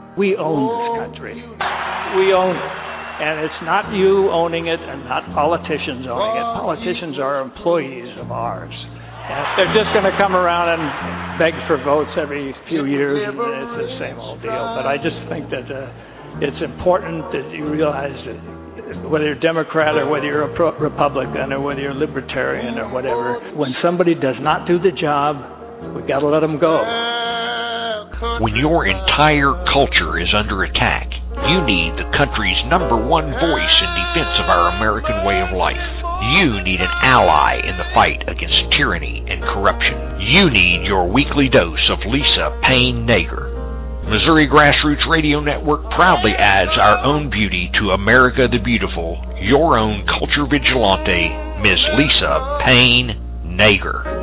We own this country. We own it. And it's not you owning it and not politicians owning it. Politicians are employees of ours. And they're just going to come around and beg for votes every few years, and it's the same old deal. But I just think that it's important that you realize that whether you're Democrat or whether you're a Republican or whether you're libertarian or whatever, when somebody does not do the job, we got to let them go. When your entire culture is under attack, you need the country's #1 voice in defense of our American way of life. You need an ally in the fight against tyranny and corruption. You need your weekly dose of Lisa Payne Nager. Missouri Grassroots Radio Network proudly adds our own beauty to America the Beautiful, your own culture vigilante, Ms. Lisa Payne Nager.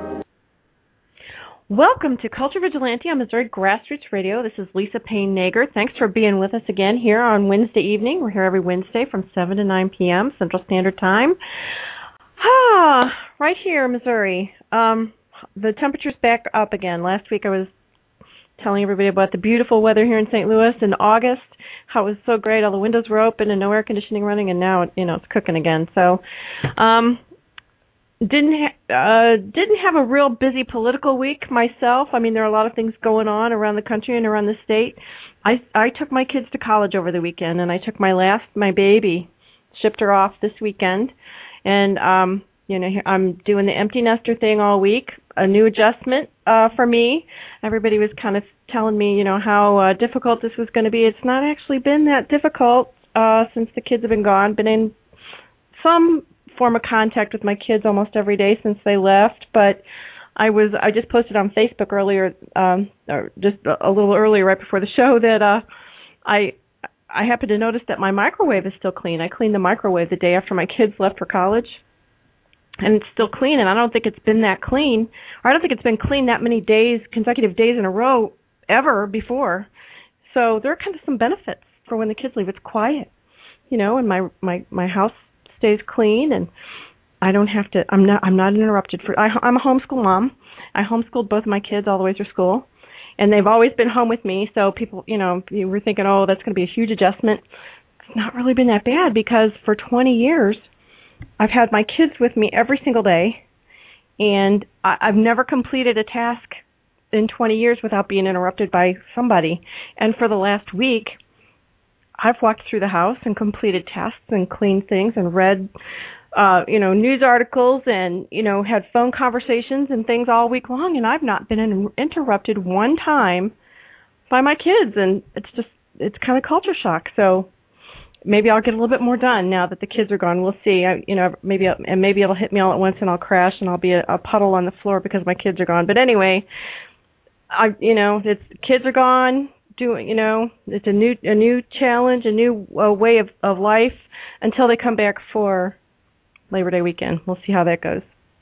Welcome to Culture Vigilante on Missouri Grassroots Radio. This is Lisa Payne Nager. Thanks for being with us again here on Wednesday evening. We're here every Wednesday from 7 to 9 p.m. Central Standard Time. Right here in Missouri. The temperature's back up again. Last week I was telling everybody about the beautiful weather here in St. Louis in August, how it was so great. All the windows were open and no air conditioning running, and now it's cooking again. So didn't have a real busy political week myself. I mean, there are a lot of things going on around the country and around the state. I took my kids to college over the weekend, and I took my baby, shipped her off this weekend, and I'm doing the empty nester thing all week. A new adjustment for me. Everybody was kind of telling me, how difficult this was going to be. It's not actually been that difficult since the kids have been gone. Been in some form of contact with my kids almost every day since they left, but I just posted on Facebook earlier, or just a little earlier, right before the show, that I happened to notice that my microwave is still clean. I cleaned the microwave the day after my kids left for college, and it's still clean, and I don't think it's been that clean, or I don't think it's been clean that many days, consecutive days in a row, ever before. So there are kind of some benefits for when the kids leave. It's quiet, and my house stays clean, and I don't have to. I'm not interrupted. I'm a homeschool mom. I homeschooled both of my kids all the way through school, and they've always been home with me. So people, you were thinking, oh, that's going to be a huge adjustment. It's not really been that bad, because for 20 years, I've had my kids with me every single day, and I've never completed a task in 20 years without being interrupted by somebody. And for the last week, I've walked through the house and completed tasks and cleaned things and read, news articles and, had phone conversations and things all week long, and I've not been interrupted one time by my kids, and it's kind of culture shock. So maybe I'll get a little bit more done now that the kids are gone. We'll see. Maybe it'll hit me all at once and I'll crash and I'll be a puddle on the floor because my kids are gone. But anyway, kids are gone. It's a new challenge, a new way of life until they come back for Labor Day weekend. We'll see how that goes.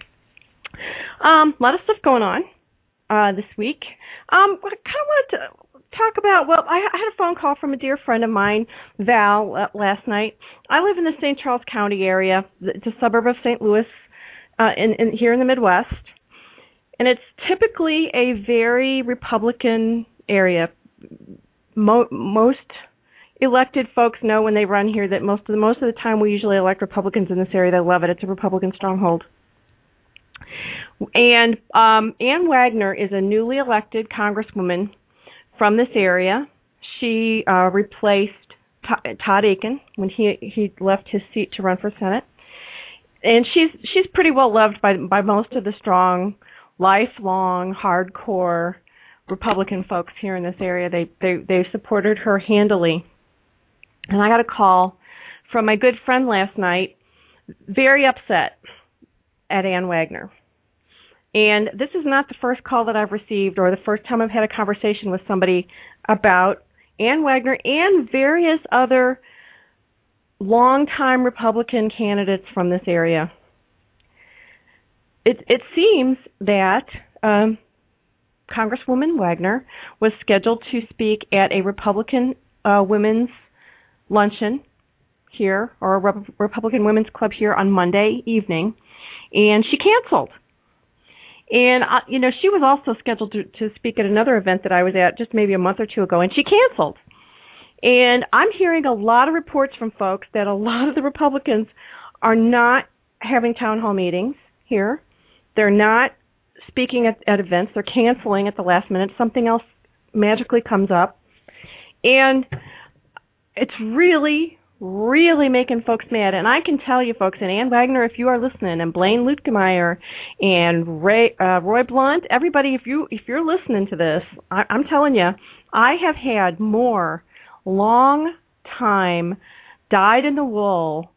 A lot of stuff going on this week. I kind of wanted to talk about, I had a phone call from a dear friend of mine, Val, last night. I live in the St. Charles County area. It's a suburb of St. Louis here in the Midwest. And it's typically a very Republican area. Most elected folks know when they run here that most of the time we usually elect Republicans in this area. They love it. It's a Republican stronghold. And Ann Wagner is a newly elected congresswoman from this area. She replaced Todd Akin when he left his seat to run for Senate. And she's pretty well loved by most of the strong, lifelong, hardcore Republican folks here in this area. They supported her handily. And I got a call from my good friend last night, very upset at Ann Wagner. And this is not the first call that I've received or the first time I've had a conversation with somebody about Ann Wagner and various other longtime Republican candidates from this area. It seems that Congresswoman Wagner was scheduled to speak at a Republican women's luncheon here, or a Republican Women's Club here on Monday evening, and she canceled. And, she was also scheduled to speak at another event that I was at just maybe a month or two ago, and she canceled. And I'm hearing a lot of reports from folks that a lot of the Republicans are not having town hall meetings here. They're not speaking at events. They're canceling at the last minute. Something else magically comes up. And it's really, really making folks mad. And I can tell you, folks, and Ann Wagner, if you are listening, and Blaine Luetkemeyer, and Roy Blunt, everybody, if you're listening to this, I'm telling you, I have had more long-time, dyed-in-the-wool,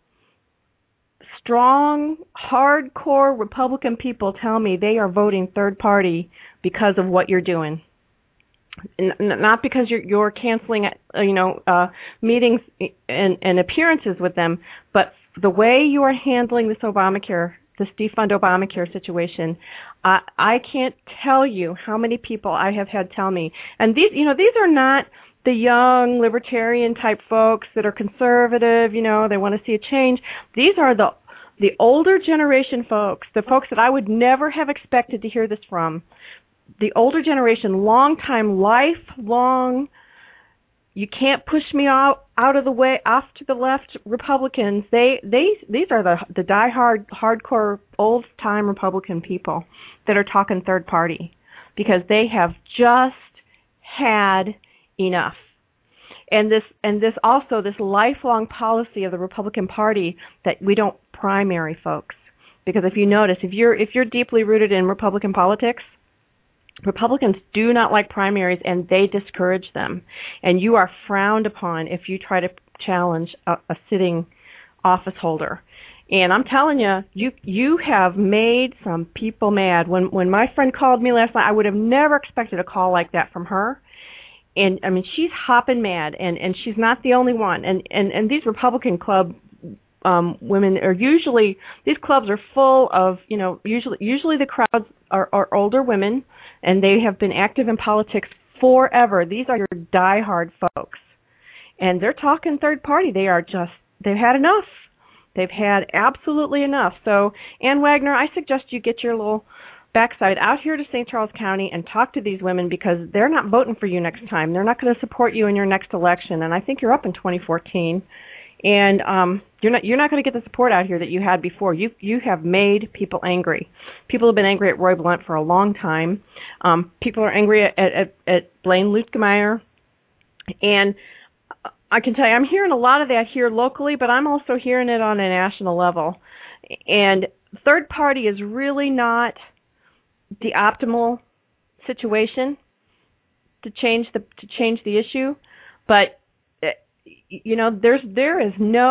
strong, hardcore Republican people tell me they are voting third party because of what you're doing. Not because you're canceling, meetings and appearances with them, but the way you are handling this defund Obamacare situation. I can't tell you how many people I have had tell me, and these are not the young libertarian type folks that are conservative. They want to see a change. These are the older generation folks, the folks that I would never have expected to hear this from. The older generation, long-time, lifelong, you can't push me out of the way, off to the left Republicans. These are the die-hard, hardcore, old-time Republican people that are talking third party because they have just had enough. And this also this lifelong policy of the Republican Party that we don't primary folks. Because if you notice, if you're deeply rooted in Republican politics, Republicans do not like primaries, and they discourage them. And you are frowned upon if you try to challenge a sitting office holder. And I'm telling you, you have made some people mad. When my friend called me last night, I would have never expected a call like that from her. And, I mean, she's hopping mad, and she's not the only one. And these Republican club women are usually, these clubs are full of, usually the crowds are older women, and they have been active in politics forever. These are your diehard folks. And they're talking third party. They've had enough. They've had absolutely enough. So, Ann Wagner, I suggest you get your little backside out here to St. Charles County and talk to these women, because they're not voting for you next time. They're not going to support you in your next election. And I think you're up in 2014. And you're not going to get the support out here that you had before. You have made people angry. People have been angry at Roy Blunt for a long time. People are angry at Blaine Luetkemeyer. And I can tell you, I'm hearing a lot of that here locally, but I'm also hearing it on a national level. And third party is really not the optimal situation to change the issue, but there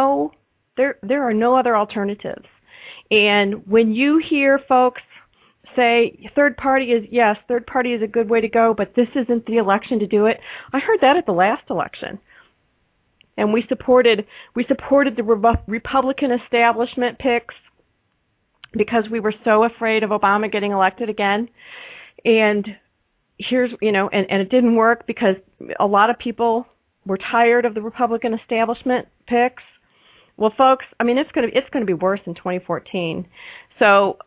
are no other alternatives. And when you hear folks say third party is a good way to go, but this isn't the election to do it. I heard that at the last election. And we supported the Republican establishment picks because we were so afraid of Obama getting elected again. And and it didn't work because a lot of people were tired of the Republican establishment picks. Well, folks, I mean, it's going to be worse in 2014. So,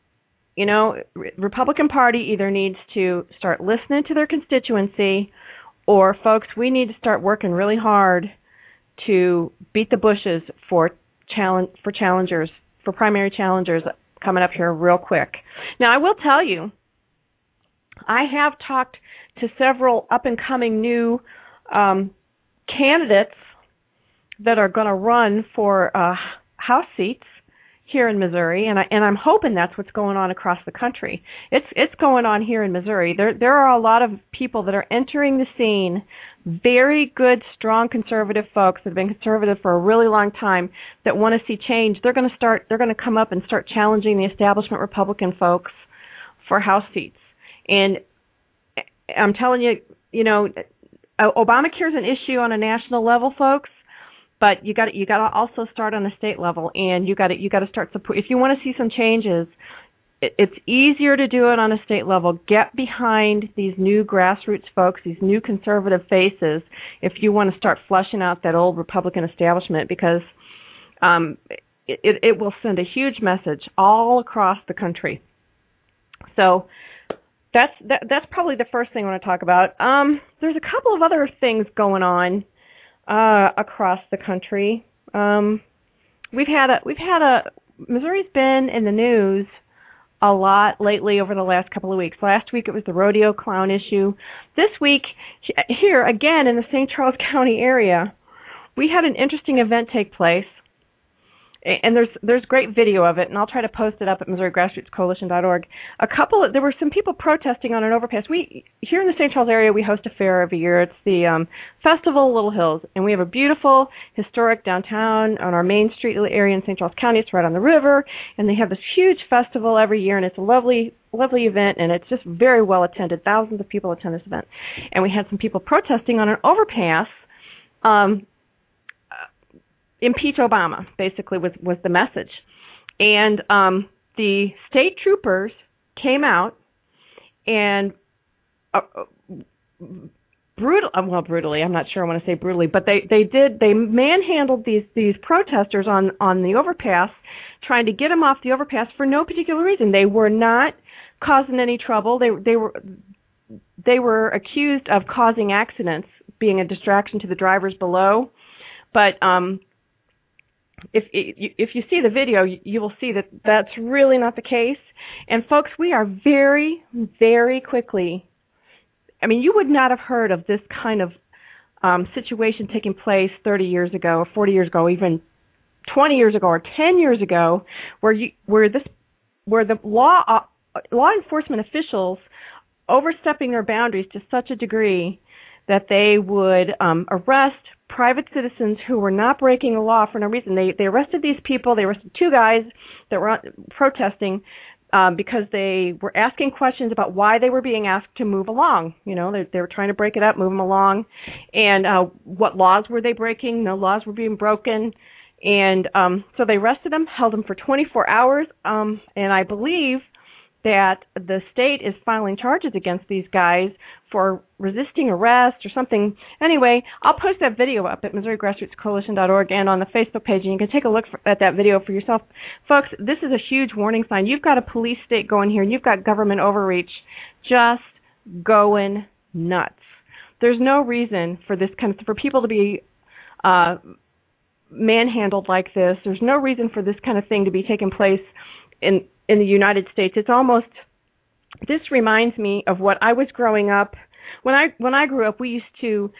Republican Party either needs to start listening to their constituency, or folks, we need to start working really hard to beat the bushes for primary challengers coming up here real quick. Now, I will tell you, I have talked to several up-and-coming new candidates that are going to run for House seats here in Missouri, and I'm hoping that's what's going on across the country. It's going on here in Missouri. There are a lot of people that are entering the scene, very good, strong conservative folks that have been conservative for a really long time that want to see change. They're going to come up and start challenging the establishment Republican folks for House seats. And I'm telling you, Obamacare is an issue on a national level, folks. But you got to also start on the state level, and you got to start support. If you want to see some changes, it's easier to do it on a state level. Get behind these new grassroots folks, these new conservative faces, if you want to start flushing out that old Republican establishment, because it will send a huge message all across the country So that's probably the first thing I want to talk about. There's a couple of other things going on across the country. Missouri's been in the news a lot lately over the last couple of weeks. Last week it was the rodeo clown issue. This week, here again in the St. Charles County area, we had an interesting event take place. And there's great video of it, and I'll try to post it up at MissouriGrassrootsCoalition.org. There were some people protesting on an overpass. We here in the St. Charles area, we host a fair every year. It's the Festival of Little Hills, and we have a beautiful historic downtown on our Main Street area in St. Charles County. It's right on the river, and they have this huge festival every year, and it's a lovely event, and it's just very well attended. Thousands of people attend this event, and we had some people protesting on an overpass. Impeach Obama, basically, was the message. And the state troopers came out and brutally, I'm not sure I want to say brutally, but they manhandled these protesters on the overpass, trying to get them off the overpass for no particular reason. They were not causing any trouble. They were accused of causing accidents, being a distraction to the drivers below. But if you see the video, you will see that that's really not the case. And folks, we are very, very quickly. I mean, you would not have heard of this kind of situation taking place 30 years ago, or 40 years ago, even 20 years ago, or 10 years ago, where the law enforcement officials overstepping their boundaries to such a degree that they would arrest private citizens who were not breaking the law for no reason. They arrested these people. They arrested two guys that were protesting because they were asking questions about why they were being asked to move along. You know, they were trying to break it up, move them along. And what laws were they breaking? No laws were being broken. And so they arrested them, held them for 24 hours. And I believe that the state is filing charges against these guys for resisting arrest or something. Anyway, I'll post that video up at MissouriGrassrootsCoalition.org and on the Facebook page, and you can take a look at that video for yourself. Folks, this is a huge warning sign. You've got a police state going here, and you've got government overreach just going nuts. There's no reason for this for people to be manhandled like this. There's no reason for this kind of thing to be taking place in the United States. This reminds me of what I was growing up. When I grew up, we used to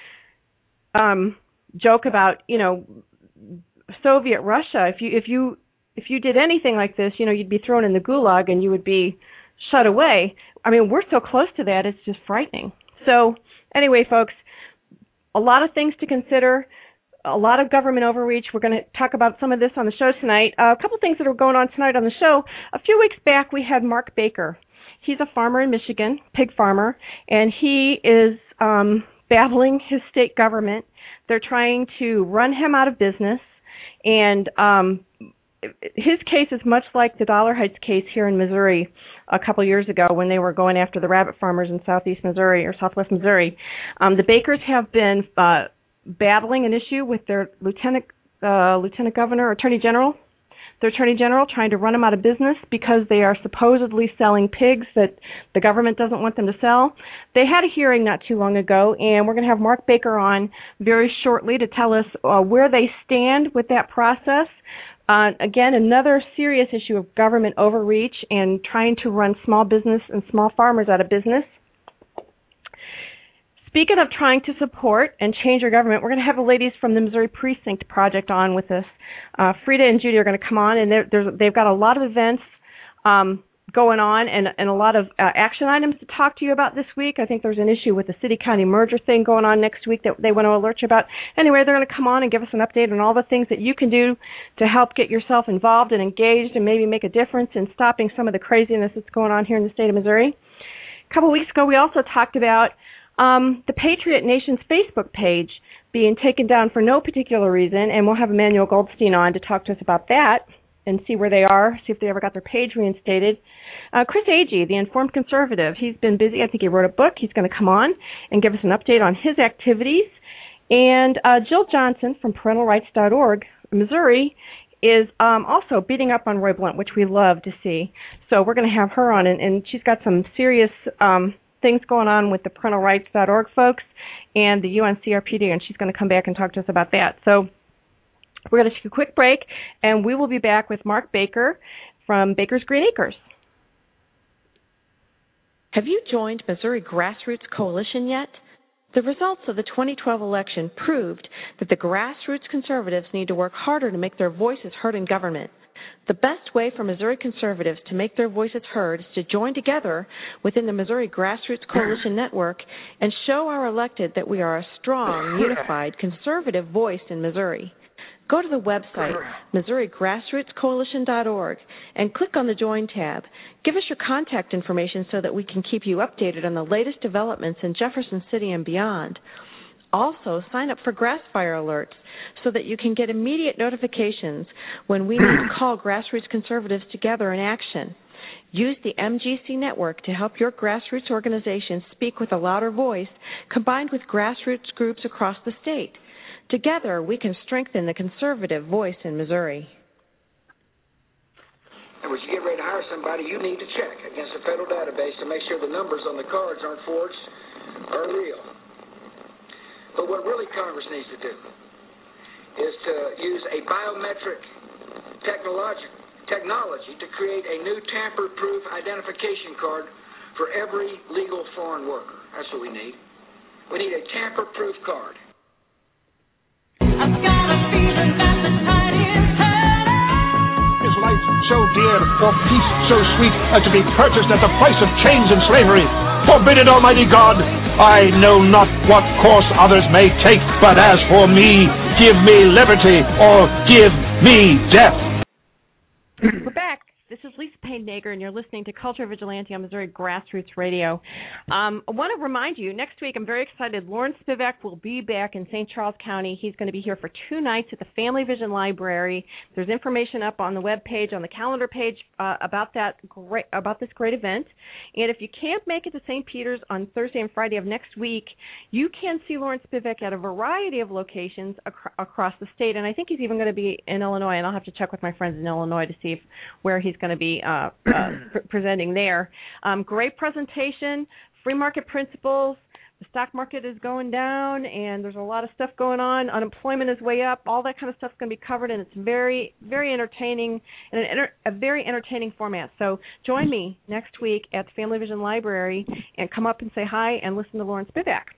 joke about, Soviet Russia. If you did anything like this, you'd be thrown in the gulag and you would be shut away. I mean, we're so close to that, it's just frightening. So anyway, folks, a lot of things to consider. A lot of government overreach. We're going to talk about some of this on the show tonight. A couple things that are going on tonight on the show. A few weeks back, we had Mark Baker. He's a farmer in Michigan, pig farmer, and he is battling his state government. They're trying to run him out of business, and his case is much like the Dollar Heights case here in Missouri a couple years ago when they were going after the rabbit farmers in southeast Missouri or southwest Missouri. The Bakers have been battling an issue with their lieutenant governor or attorney general. Their attorney general trying to run them out of business because they are supposedly selling pigs that the government doesn't want them to sell. They had a hearing not too long ago, and we're going to have Mark Baker on very shortly to tell us where they stand with that process. Again, another serious issue of government overreach and trying to run small business and small farmers out of business. Speaking of trying to support and change your government, we're going to have the ladies from the Missouri Precinct Project on with us. Frida and Judy are going to come on, and they've got a lot of events going on and a lot of action items to talk to you about this week. I think there's an issue with the city-county merger thing going on next week that they want to alert you about. Anyway, they're going to come on and give us an update on all the things that you can do to help get yourself involved and engaged and maybe make a difference in stopping some of the craziness that's going on here in the state of Missouri. A couple weeks ago, we also talked about the Patriot Nation's Facebook page being taken down for no particular reason, and we'll have Emmanuel Goldstein on to talk to us about that and see where they are, see if they ever got their page reinstated. Chris Agee, the Informed Conservative, he's been busy. I think he wrote a book. He's going to come on and give us an update on his activities. And Jill Johnson from ParentalRights.org, Missouri, is also beating up on Roy Blunt, which we love to see. So we're going to have her on, and she's got some serious things going on with the parentalrights.org folks and the UNCRPD, and she's going to come back and talk to us about that. So we're going to take a quick break, and we will be back with Mark Baker from Baker's Green Acres. Have you joined Missouri Grassroots Coalition yet? The results of the 2012 election proved that the grassroots conservatives need to work harder to make their voices heard in government. The best way for Missouri conservatives to make their voices heard is to join together within the Missouri Grassroots Coalition Network and show our elected that we are a strong, unified, conservative voice in Missouri. Go to the website, MissouriGrassrootsCoalition.org, and click on the Join tab. Give us your contact information so that we can keep you updated on the latest developments in Jefferson City and beyond. Also, sign up for Grassfire alerts so that you can get immediate notifications when we need to call grassroots conservatives together in action. Use the MGC network to help your grassroots organization speak with a louder voice, combined with grassroots groups across the state. Together, we can strengthen the conservative voice in Missouri. And when you get ready to hire somebody, you need to check against a federal database to make sure the numbers on the cards aren't forged or real. But what really Congress needs to do is to use a biometric technology to create a new tamper-proof identification card for every legal foreign worker. That's what we need. We need a tamper-proof card. I've got a feeling that the tide is turning. Is life so dear, or peace so sweet, as to be purchased at the price of chains and slavery? Forbid it, Almighty God! I know not what course others may take, but as for me, give me liberty, or give me death. We're back. This is Lisa Payne-Nager, and you're listening to Culture Vigilante on Missouri Grassroots Radio. I want to remind you, next week I'm very excited. Lauren Spivak will be back in St. Charles County. He's going to be here for 2 nights at the Family Vision Library. There's information up on the web page, on the calendar page, about this great event. And if you can't make it to St. Peter's on Thursday and Friday of next week, you can see Lauren Spivak at a variety of locations across the state. And I think he's even going to be in Illinois, and I'll have to check with my friends in Illinois to see where he's going to be presenting there. Great presentation, free market principles. The stock market is going down, and there's a lot of stuff going on. Unemployment is way up. All that kind of stuff is going to be covered, and it's very, very entertaining, and a very entertaining format. So join me next week at the Family Vision Library and come up and say hi and listen to Lauren Spivak.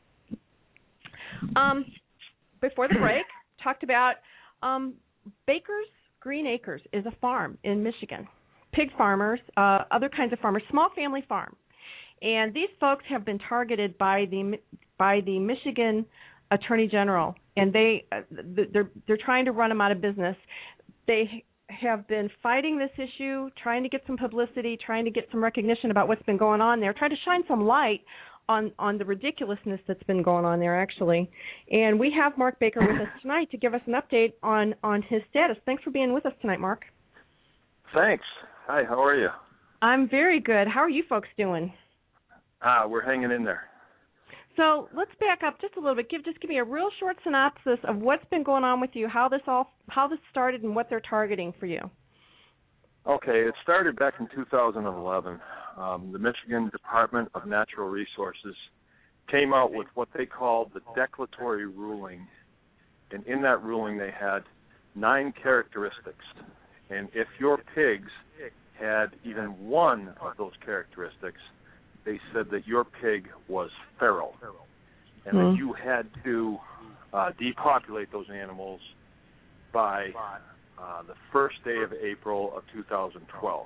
Before the break, talked about Baker's Green Acres is a farm in Michigan. Pig farmers, other kinds of farmers, small family farm. And these folks have been targeted by the Michigan Attorney General, and they're trying to run them out of business. They have been fighting this issue, trying to get some publicity, trying to get some recognition about what's been going on there, trying to shine some light on the ridiculousness that's been going on there, actually. And we have Mark Baker with us tonight to give us an update on his status. Thanks for being with us tonight, Mark. Thanks. Hi, how are you? I'm very good. How are you folks doing? We're hanging in there. So let's back up just a little bit. Give me a real short synopsis of what's been going on with you, how this started, and what they're targeting for you. Okay, it started back in 2011. The Michigan Department of Natural Resources came out with what they called the declaratory ruling, and in that ruling they had 9 characteristics. And if your pigs had even one of those characteristics, they said that your pig was feral, and that you had to depopulate those animals by the first day of April of 2012.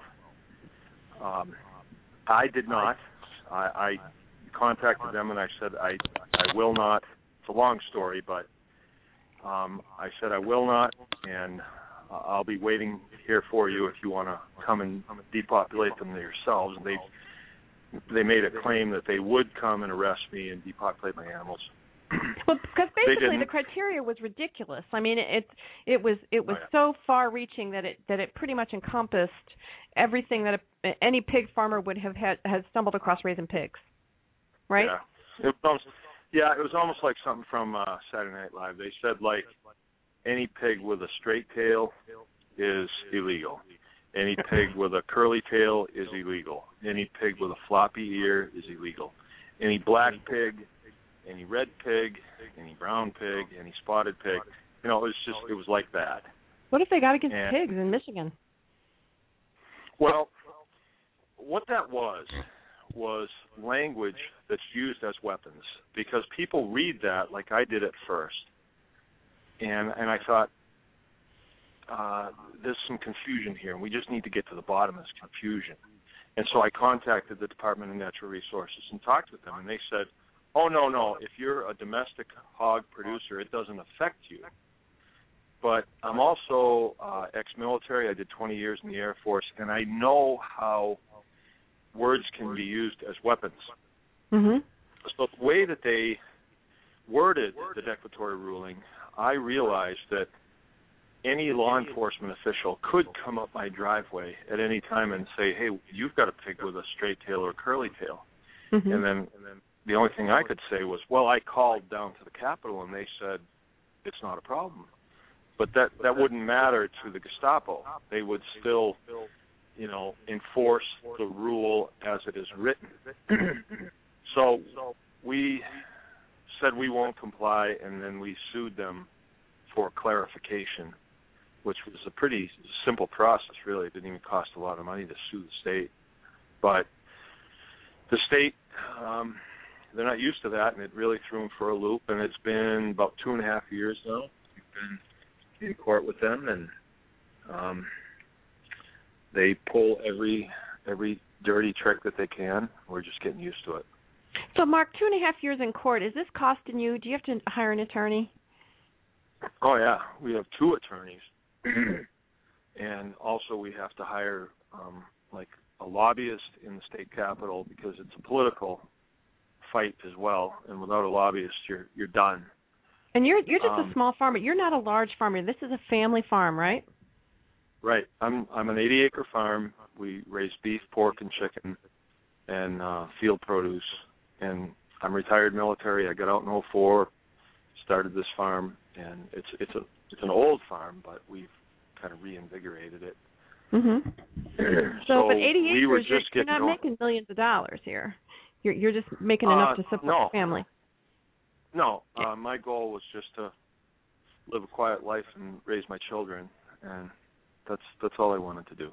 I did not. I contacted them and I said I will not. It's a long story, but I said I will not, and I'll be waiting here for you if you want to come and depopulate them yourselves. And they made a claim that they would come and arrest me and depopulate my animals. Well, because basically the criteria was ridiculous. I mean, it was so far-reaching that it pretty much encompassed everything that any pig farmer would have has stumbled across raising pigs, right? Yeah, it was almost like something from Saturday Night Live. They said like any pig with a straight tail is illegal. Any pig with a curly tail is illegal. Any pig with a floppy ear is illegal. Any black pig, any red pig, any brown pig, any spotted pig, it was like that. What if they got against pigs in Michigan? Well, what that was language that's used as weapons, because people read that like I did at first, and I thought, there's some confusion here, and we just need to get to the bottom of this confusion. And so I contacted the Department of Natural Resources and talked with them, and they said, oh, no, if you're a domestic hog producer, it doesn't affect you. But I'm also ex-military. I did 20 years in the Air Force, and I know how words can be used as weapons. Mm-hmm. So the way that they worded the declaratory ruling, I realized that any law enforcement official could come up my driveway at any time and say, hey, you've got a pig with a straight tail or a curly tail. Mm-hmm. And then the only thing I could say was, well, I called down to the Capitol and they said it's not a problem. But that wouldn't matter to the Gestapo. They would still, enforce the rule as it is written. So we said we won't comply, and then we sued them for clarification, which was a pretty simple process, really. It didn't even cost a lot of money to sue the state. But the state, they're not used to that, and it really threw them for a loop, and it's been about 2.5 years now. We've been in court with them, and they pull every dirty trick that they can. We're just getting used to it. So, Mark, 2.5 years in court, is this costing you? Do you have to hire an attorney? Oh, yeah. We have 2 attorneys. And also we have to hire a lobbyist in the state capitol, because it's a political fight as well. And without a lobbyist, you're done. And you're just a small farmer. You're not a large farmer. This is a family farm, right? Right. I'm an 80-acre farm. We raise beef, pork, and chicken, and field produce. And I'm retired military. I got out in 2004, started this farm, and it's an old farm, but we've kind of reinvigorated it. Mm-hmm. So, but 80 acres, you're not going. making millions of dollars here. You're just making enough to support the family. No, my goal was just to live a quiet life and raise my children, and that's all I wanted to do.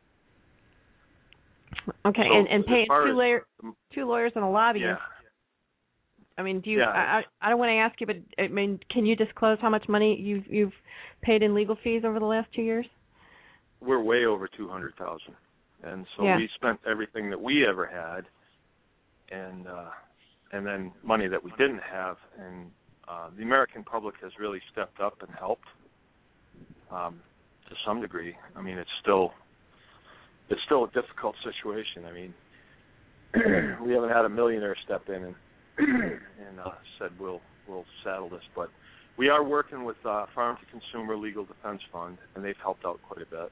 Okay, so and paying 2 lawyers and a lobbyist. Yeah. I mean, do you? Yeah, I don't want to ask you, but I mean, can you disclose how much money you've paid in legal fees over the last 2 years? We're way over $200,000, and so we spent everything that we ever had, and then money that we didn't have, and the American public has really stepped up and helped to some degree. I mean, it's still a difficult situation. I mean, we haven't had a millionaire step in and said we'll settle this, but we are working with Farm to Consumer Legal Defense Fund, and they've helped out quite a bit.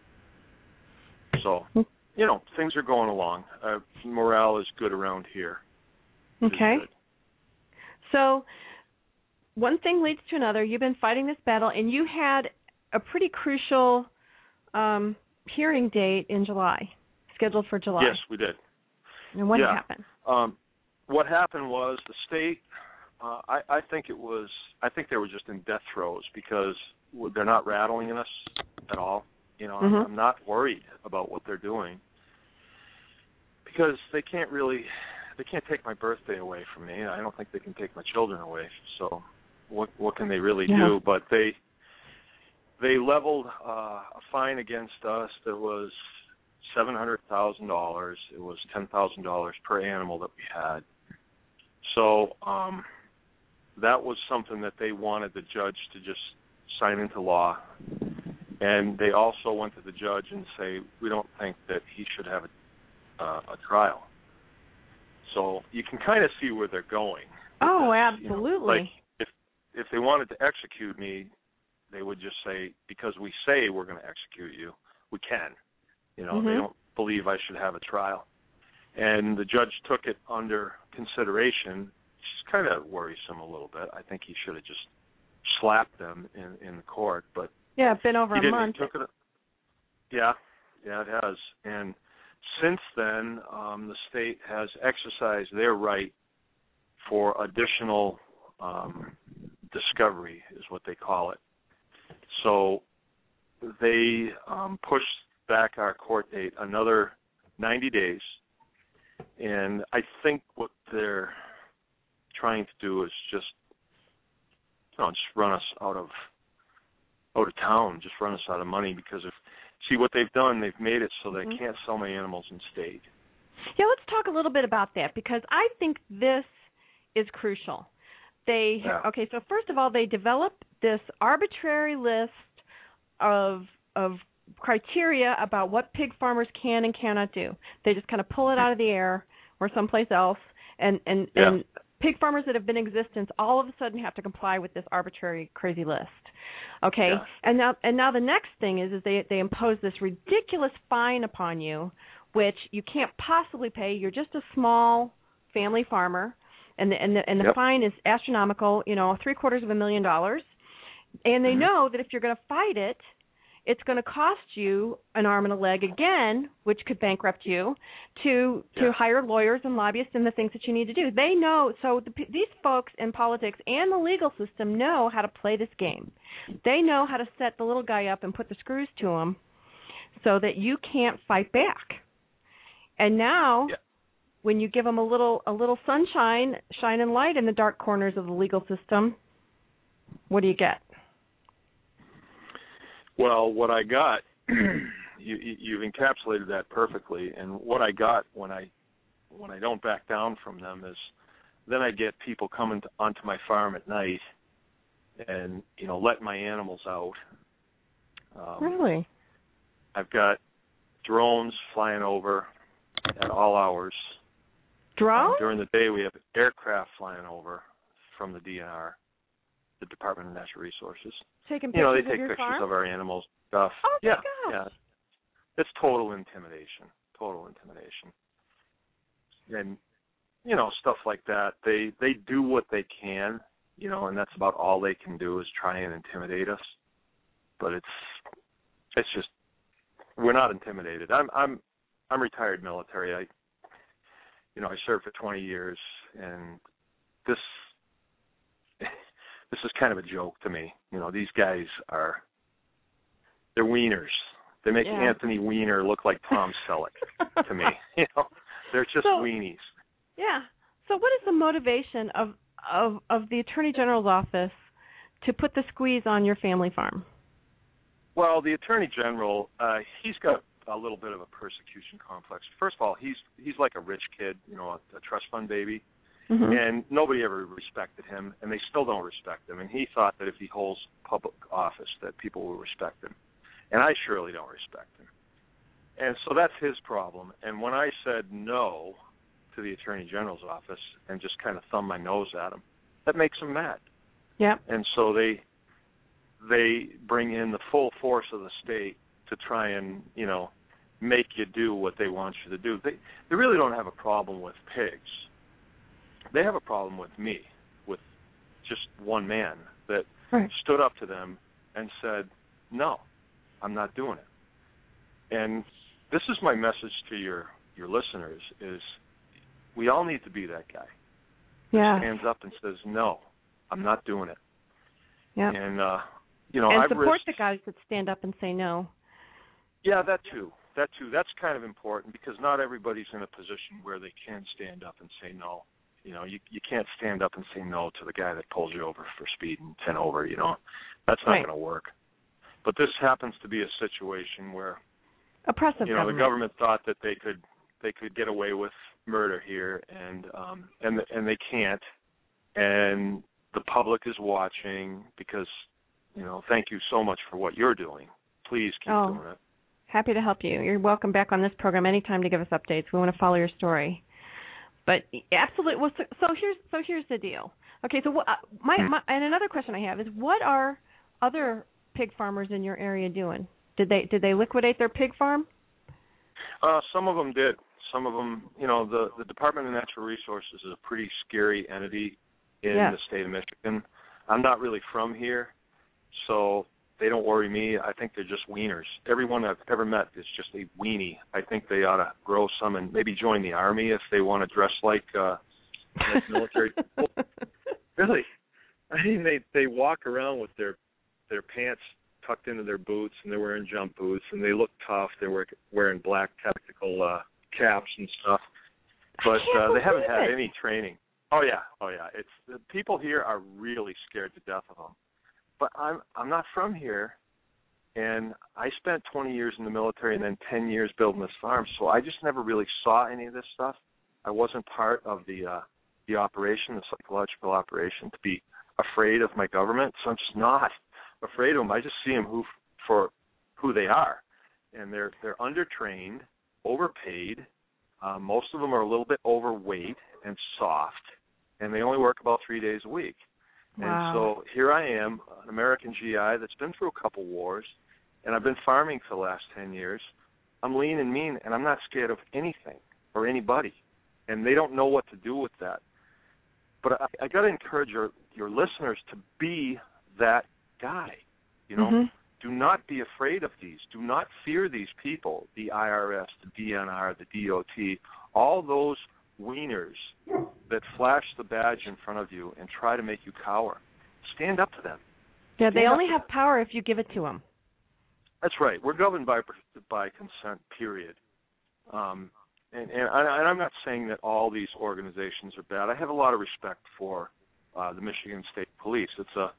So, things are going along. Morale is good around here. Okay. So, one thing leads to another. You've been fighting this battle, and you had a pretty crucial hearing date in July, scheduled for July. Yes, we did. And what happened? What happened was the state. I think they were just in death throes, because they're not rattling us at all. I'm not worried about what they're doing, because they can't take my birthday away from me. I don't think they can take my children away. So what can they really do? But they leveled a fine against us that was $700,000. It was $10,000 per animal that we had. So that was something that they wanted the judge to just sign into law. And they also went to the judge and say, we don't think that he should have a trial. So you can kind of see where they're going. Oh, absolutely. If they wanted to execute me, they would just say, because we say we're going to execute you, we can. They don't believe I should have a trial. And the judge took it under consideration, which is kind of worrisome a little bit. I think he should have just slapped them in the court. But Yeah, it's been over He a didn't. month. He took it. Yeah, it has. And since then, the state has exercised their right for additional discovery, is what they call it. So they pushed back our court date another 90 days, and I think what they're trying to do is just run us out of town, just run us out of money, because see what they've done, they've made it so they can't sell my animals in state. Yeah, let's talk a little bit about that, because I think this is crucial. Okay, so first of all, they developed this arbitrary list of criteria about what pig farmers can and cannot do. They just kind of pull it out of the air or someplace else, and pig farmers that have been in existence all of a sudden have to comply with this arbitrary, crazy list. Okay, and now the next thing is they impose this ridiculous fine upon you, which you can't possibly pay. You're just a small family farmer, and the fine is astronomical. $750,000, and they know that if you're going to fight it, it's going to cost you an arm and a leg again, which could bankrupt you, to hire lawyers and lobbyists and the things that you need to do. They know, so these folks in politics and the legal system know how to play this game. They know how to set the little guy up and put the screws to him so that you can't fight back. And now, when you give them a little sunshine, shine and light in the dark corners of the legal system, what do you get? Well, what I got, you've encapsulated that perfectly. And what I got when I don't back down from them is, then I get people coming onto my farm at night, and letting my animals out. Really? I've got drones flying over at all hours. Drones? During the day, we have aircraft flying over from the DNR, the Department of Natural Resources. Taking pictures they take of your pictures farm? of our animals, stuff. Oh, my gosh. Yeah. It's total intimidation. And, stuff like that. They do what they can, and that's about all they can do is try and intimidate us. But it's just, we're not intimidated. I'm retired military. I served for 20 years, and this is kind of a joke to me. These guys they're wieners. They make Anthony Weiner look like Tom Selleck to me. They're just weenies. Yeah. So what is the motivation of the Attorney General's office to put the squeeze on your family farm? Well, the Attorney General, he's got a little bit of a persecution complex. First of all, he's like a rich kid, a trust fund baby. Mm-hmm. And nobody ever respected him, and they still don't respect him. And he thought that if he holds public office, that people will respect him. And I surely don't respect him. And so that's his problem. And when I said no to the Attorney General's office and just kind of thumbed my nose at him, that makes him mad. Yeah. And so they bring in the full force of the state to try and, make you do what they want you to do. They really don't have a problem with pigs. They have a problem with me, with just one man that stood up to them and said, no, I'm not doing it. And this is my message to your listeners, is we all need to be that guy. Yeah. Who stands up and says, no, I'm not doing it. Yeah. And, and support the guys that stand up and say no. Yeah, that too. That's kind of important, because not everybody's in a position where they can stand up and say no. You can't stand up and say no to the guy that pulls you over for speeding 10 over, That's not going to work. But this happens to be a situation where oppressive the government thought that they could get away with murder here, and they can't. And the public is watching, because thank you so much for what you're doing. Please keep doing it. Happy to help you. You're welcome back on this program anytime to give us updates. We want to follow your story. But absolutely. Well, so here's the deal. Okay, so and another question I have is, what are other pig farmers in your area doing? Did they liquidate their pig farm? Some of them did. Some of them, the Department of Natural Resources is a pretty scary entity in the state of Michigan. I'm not really from here, so they don't worry me. I think they're just wieners. Everyone I've ever met is just a weenie. I think they ought to grow some and maybe join the Army if they want to dress like military people. Really. I mean, they walk around with their pants tucked into their boots, and they're wearing jump boots, and they look tough. They're wearing black tactical caps and stuff. But they haven't had any training. Oh yeah. It's the people here are really scared to death of them. But I'm not from here, and I spent 20 years in the military and then 10 years building this farm, so I just never really saw any of this stuff. I wasn't part of the operation, the psychological operation, to be afraid of my government. So I'm just not afraid of them. I just see them for who they are, and they're undertrained, overpaid. Most of them are a little bit overweight and soft, and they only work about 3 days a week. Wow. And so here I am, an American GI that's been through a couple wars, and I've been farming for the last 10 years. I'm lean and mean, and I'm not scared of anything or anybody, and they don't know what to do with that. But I got to encourage your listeners to be that guy. You know, Mm-hmm. Do not be afraid of these. Do not fear these people, the IRS, the DNR, the DOT, all those wieners that flash the badge in front of you and try to make you cower. Stand up to them. Yeah, they Stand only up to have power if you give it to them. That's right. We're governed by consent, period. And I'm not saying that all these organizations are bad. I have a lot of respect for the Michigan State Police.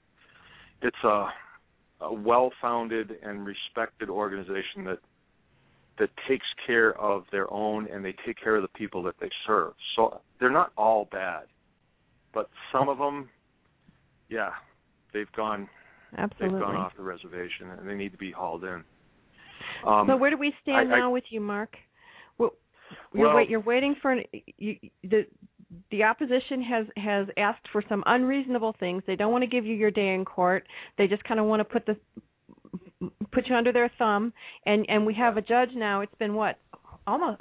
It's a well-founded and respected organization that takes care of their own, and they take care of the people that they serve. So they're not all bad, but some of them, yeah, they've gone off the reservation, and they need to be hauled in. So where do we stand now with you, Mark? You're waiting for the opposition has asked for some unreasonable things. They don't want to give you your day in court. They just kind of want to put you under their thumb. And we have a judge now. It's been almost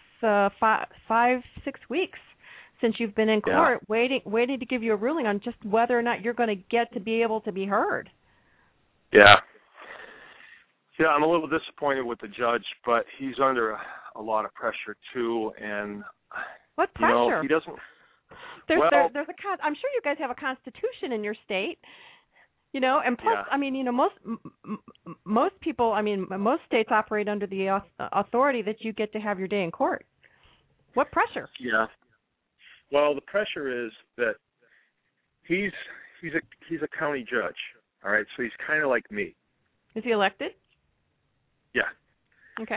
5-6 weeks since you've been in court, waiting to give you a ruling on just whether or not you're going to get to be able to be heard. Yeah. Yeah, I'm a little disappointed with the judge, but he's under a lot of pressure too, and what pressure? He doesn't. There's I'm sure you guys have a constitution in your state, and plus, most people, most states operate under the authority that you get to have your day in court. What pressure? Yeah. Well, the pressure is that he's a county judge. All right, so he's kind of like me. Is he elected? Yeah. Okay.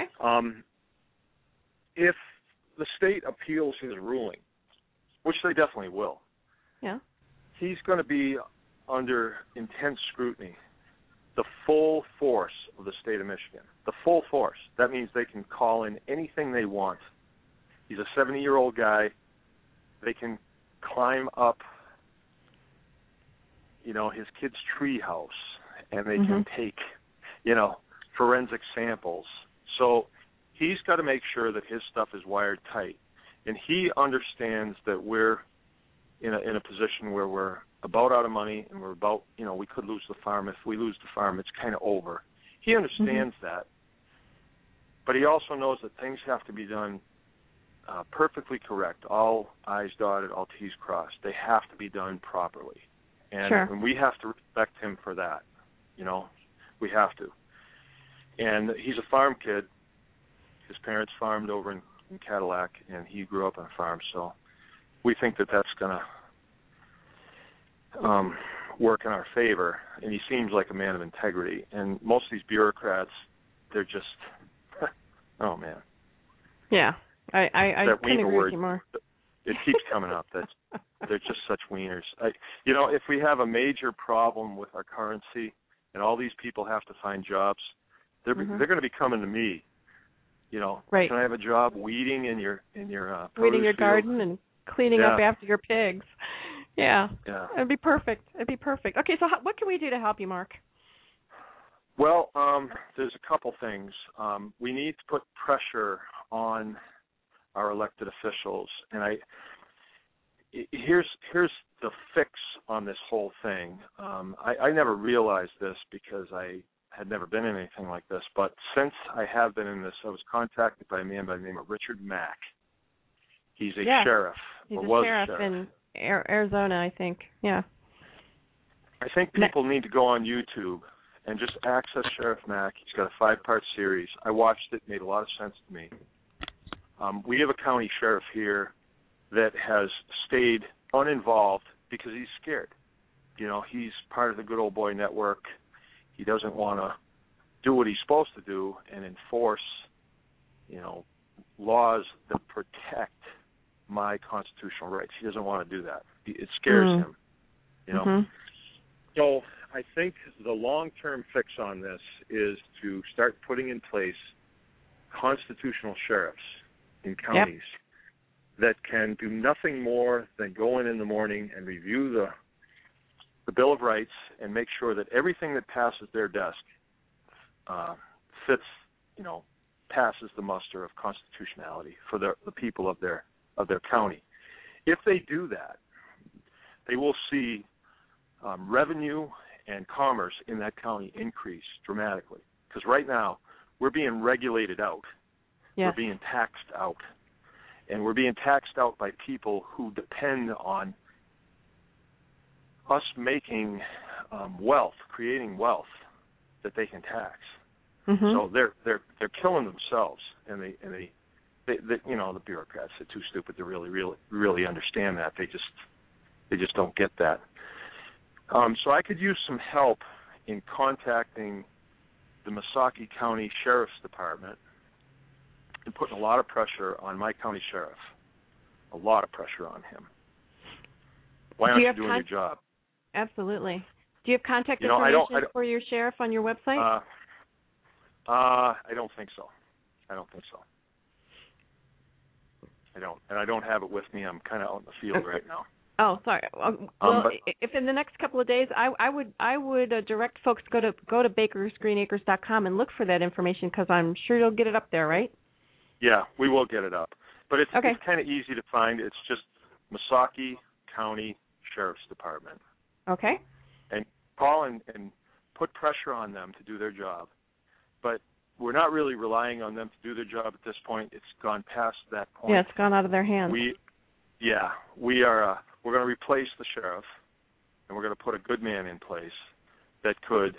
If the state appeals his ruling, which they definitely will, he's going to be under intense scrutiny. The full force of the state of Michigan. The full force. That means they can call in anything they want. He's a 70-year-old guy. They can climb up, his kid's tree house, and they can take, forensic samples. So he's got to make sure that his stuff is wired tight. And he understands that we're in a position where we're about out of money, and we're about, we could lose the farm. If we lose the farm, it's kind of over. He understands that. But he also knows that things have to be done perfectly correct, all I's dotted, all T's crossed. They have to be done properly. And we have to respect him for that. We have to. And he's a farm kid. His parents farmed over in Cadillac, and he grew up on a farm. So we think that that's going to work in our favor. And he seems like a man of integrity. And most of these bureaucrats, they're just, oh, man. Yeah, I couldn't agree with you more. It keeps coming up. They're just such wieners. If we have a major problem with our currency and all these people have to find jobs, they're going to be coming to me. Right. Can I have a job weeding in your weeding your field? Garden and cleaning up after your pigs? Yeah. It'd be perfect. Okay, so what can we do to help you, Mark? Well, there's a couple things. We need to put pressure on our elected officials, and here's the fix on this whole thing. I never realized this because I had never been in anything like this. But since I have been in this, I was contacted by a man by the name of Richard Mack. He's a sheriff. He's or a sheriff in Arizona, I think. Yeah. I think people need to go on YouTube and just access Sheriff Mack. He's got a 5-part series. I watched it. Made a lot of sense to me. We have a county sheriff here that has stayed uninvolved because he's scared. You know, he's part of the Good Old Boy Network. He doesn't want to do what he's supposed to do and enforce, you know, laws that protect my constitutional rights. He doesn't want to do that. It scares him, you know. Mm-hmm. So I think the long-term fix on this is to start putting in place constitutional sheriffs in counties that can do nothing more than go in the morning and review the Bill of Rights and make sure that everything that passes their desk fits, you know, passes the muster of constitutionality for the people of their county. If they do that, they will see revenue and commerce in that county increase dramatically. Because right now, we're being regulated out. Yes. We're being taxed out. And we're being taxed out by people who depend on us making wealth, creating wealth that they can tax. Mm-hmm. So they're killing themselves, and they you know, the bureaucrats are too stupid to really understand that. They just don't get that. So I could use some help in contacting the Missaukee County Sheriff's Department and putting a lot of pressure on my county sheriff. A lot of pressure on him. Why aren't you doing your job? Absolutely. Do you have contact information for your sheriff on your website? I don't think so. I don't. And I don't have it with me. I'm kind of out in the field right now. Oh, sorry. Well, if in the next couple of days, I would direct folks to go to bakersgreenacres.com and look for that information, because I'm sure you'll get it up there, right? Yeah, we will get it up. But it's kind of easy to find. It's just Missaukee County Sheriff's Department. Okay. And call and put pressure on them to do their job. But we're not really relying on them to do their job at this point. It's gone past that point. Yeah, it's gone out of their hands. We are. We're going to replace the sheriff, and we're going to put a good man in place that could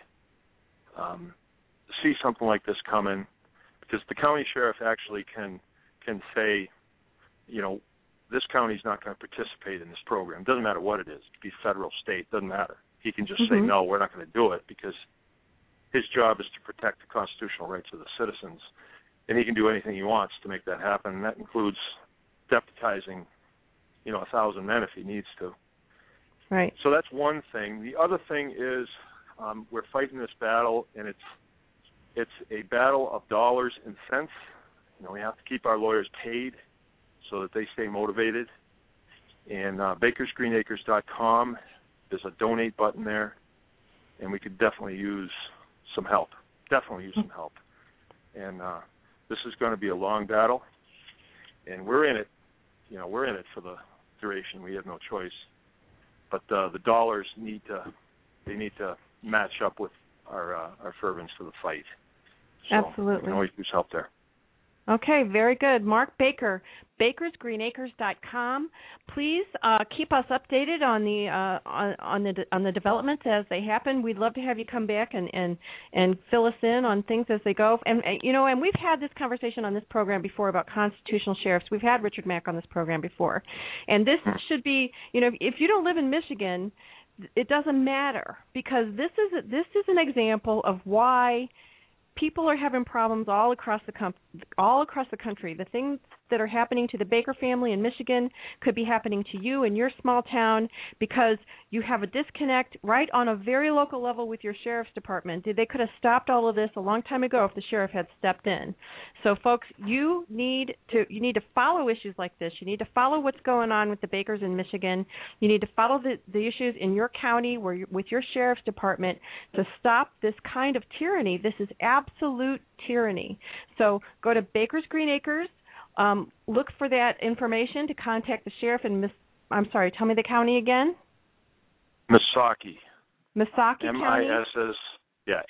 see something like this coming, because the county sheriff actually can say, you know, this county's not going to participate in this program. Doesn't matter what it is. It could be federal, state, doesn't matter. He can just say, no, we're not going to do it, because his job is to protect the constitutional rights of the citizens, and he can do anything he wants to make that happen, and that includes deputizing, 1,000 men if he needs to. Right. So that's one thing. The other thing is we're fighting this battle, and it's a battle of dollars and cents. We have to keep our lawyers paid so that they stay motivated. And bakersgreenacres.com, there's a donate button there, and we could definitely use some help. And this is going to be a long battle, and we're in it. We're in it for the duration. We have no choice. But the dollars need to match up with our fervence for the fight. So absolutely. We can always use help there. Okay, very good. Mark Baker, bakersgreenacres.com. Please keep us updated on the developments as they happen. We'd love to have you come back and fill us in on things as they go. And we've had this conversation on this program before about constitutional sheriffs. We've had Richard Mack on this program before, and this should be, if you don't live in Michigan, it doesn't matter, because this is an example of why people are having problems all across the country. The things that are happening to the Baker family in Michigan could be happening to you in your small town, because you have a disconnect right on a very local level with your sheriff's department. They could have stopped all of this a long time ago if the sheriff had stepped in. So, folks, you need to follow issues like this. You need to follow what's going on with the Bakers in Michigan. You need to follow the issues in your county with your sheriff's department to stop this kind of tyranny. This is absolute tyranny. So go to Baker's Green Acres. Look for that information to contact the sheriff in tell me the county again. Missaukee. Missaukee County. M-I-S-S, Yeah,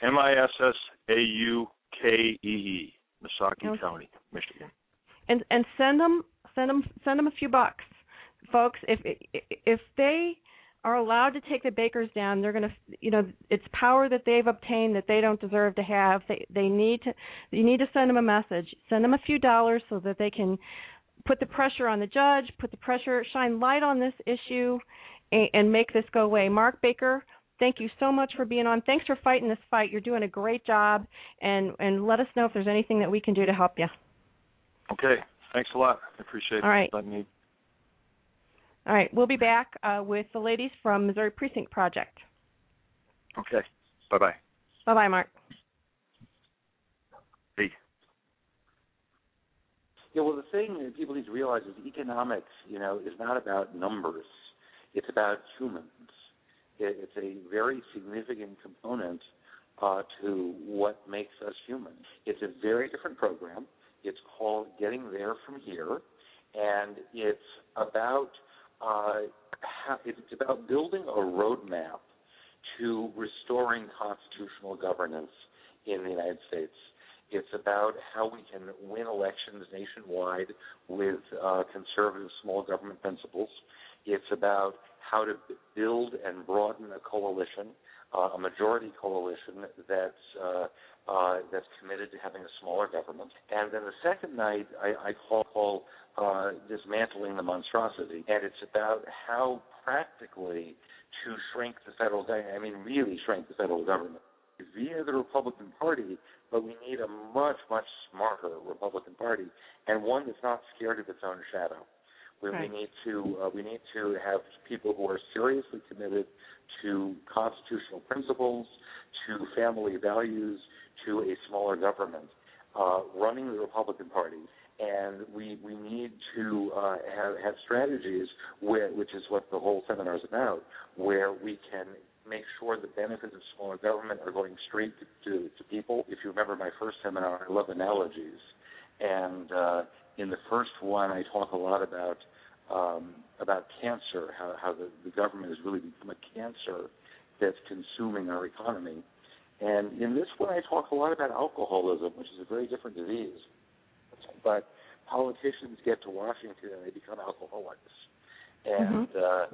MISSAUKEE, Missaukee County, Michigan. And send them a few bucks, folks. If they are allowed to take the bakers down, they're going to, it's power that they've obtained that they don't deserve to have. You need to send them a message. Send them a few dollars so that they can put the pressure on the judge, shine light on this issue, and make this go away. Mark Baker, thank you so much for being on. Thanks for fighting this fight. You're doing a great job, and let us know if there's anything that we can do to help you. Okay. Thanks a lot. I appreciate it. All right. We'll be back with the ladies from Missouri Precinct Project. Okay. Bye-bye. Bye-bye, Mark. Hey. Yeah, well, the thing that people need to realize is economics, is not about numbers. It's about humans. It's a very significant component to what makes us human. It's a very different program. It's called Getting There From Here, and it's about building a roadmap to restoring constitutional governance in the United States. It's about how we can win elections nationwide with conservative small government principles. It's about how to build and broaden a coalition, a majority coalition that's committed to having a smaller government. And then the second night I call dismantling the monstrosity, and it's about how practically to shrink the federal government, really shrink the federal government via the Republican Party, but we need a much, much smarter Republican Party, and one that's not scared of its own shadow. We need to have people who are seriously committed to constitutional principles, to family values, to a smaller government, running the Republican Party. And we need to have strategies which is what the whole seminar is about, where we can make sure the benefits of smaller government are going straight to people. If you remember my first seminar, I love analogies. And in the first one, I talk a lot about cancer, how the government has really become a cancer that's consuming our economy. And in this one, I talk a lot about alcoholism, which is a very different disease. But politicians get to Washington and they become alcoholics. And,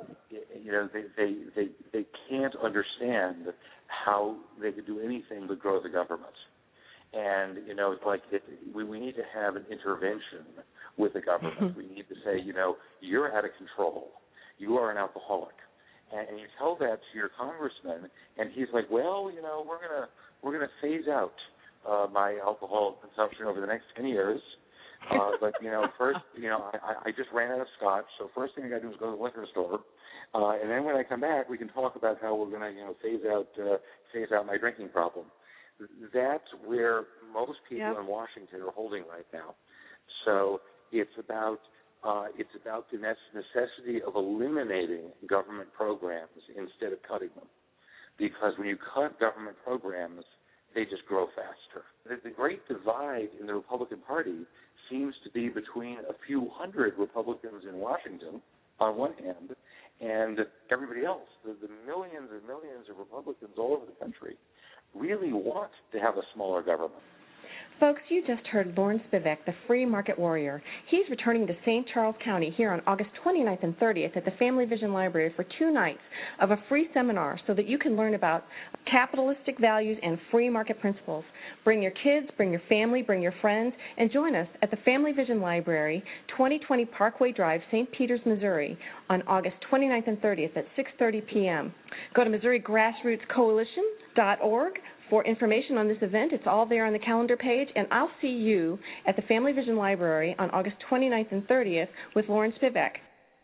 they can't understand how they could do anything but grow the government. And, it's like we need to have an intervention with the government. We need to say, you're out of control. You are an alcoholic. And you tell that to your congressman, and he's like, well, we're gonna phase out my alcohol consumption over the next 10 years. But first, I just ran out of scotch, so first thing I got to do is go to the liquor store, and then when I come back, we can talk about how we're going to, phase out my drinking problem. That's where most people in Washington are holding right now. So it's about the necessity of eliminating government programs instead of cutting them, because when you cut government programs, they just grow faster. The great divide in the Republican Party seems to be between a few hundred Republicans in Washington on one hand and everybody else. The millions and millions of Republicans all over the country really want to have a smaller government. Folks, you just heard Lauren Spivak, the free market warrior. He's returning to St. Charles County here on August 29th and 30th at the Family Vision Library for 2 nights of a free seminar so that you can learn about capitalistic values and free market principles. Bring your kids, bring your family, bring your friends, and join us at the Family Vision Library, 2020 Parkway Drive, St. Peters, Missouri, on August 29th and 30th at 6:30 p.m. Go to MissouriGrassrootsCoalition.org for information on this event. It's all there on the calendar page, and I'll see you at the Family Vision Library on August 29th and 30th with Lauren Spivak.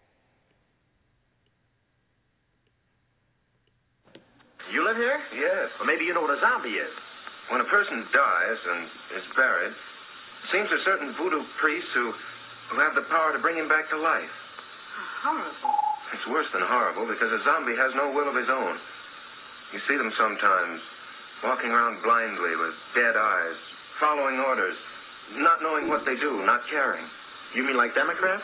You live here? Yes. Well, maybe you know what a zombie is. When a person dies and is buried, it seems there's certain voodoo priests who have the power to bring him back to life. Horrible. It's worse than horrible because a zombie has no will of his own. You see them sometimes walking around blindly with dead eyes, following orders, not knowing what they do, not caring. You mean like Democrats?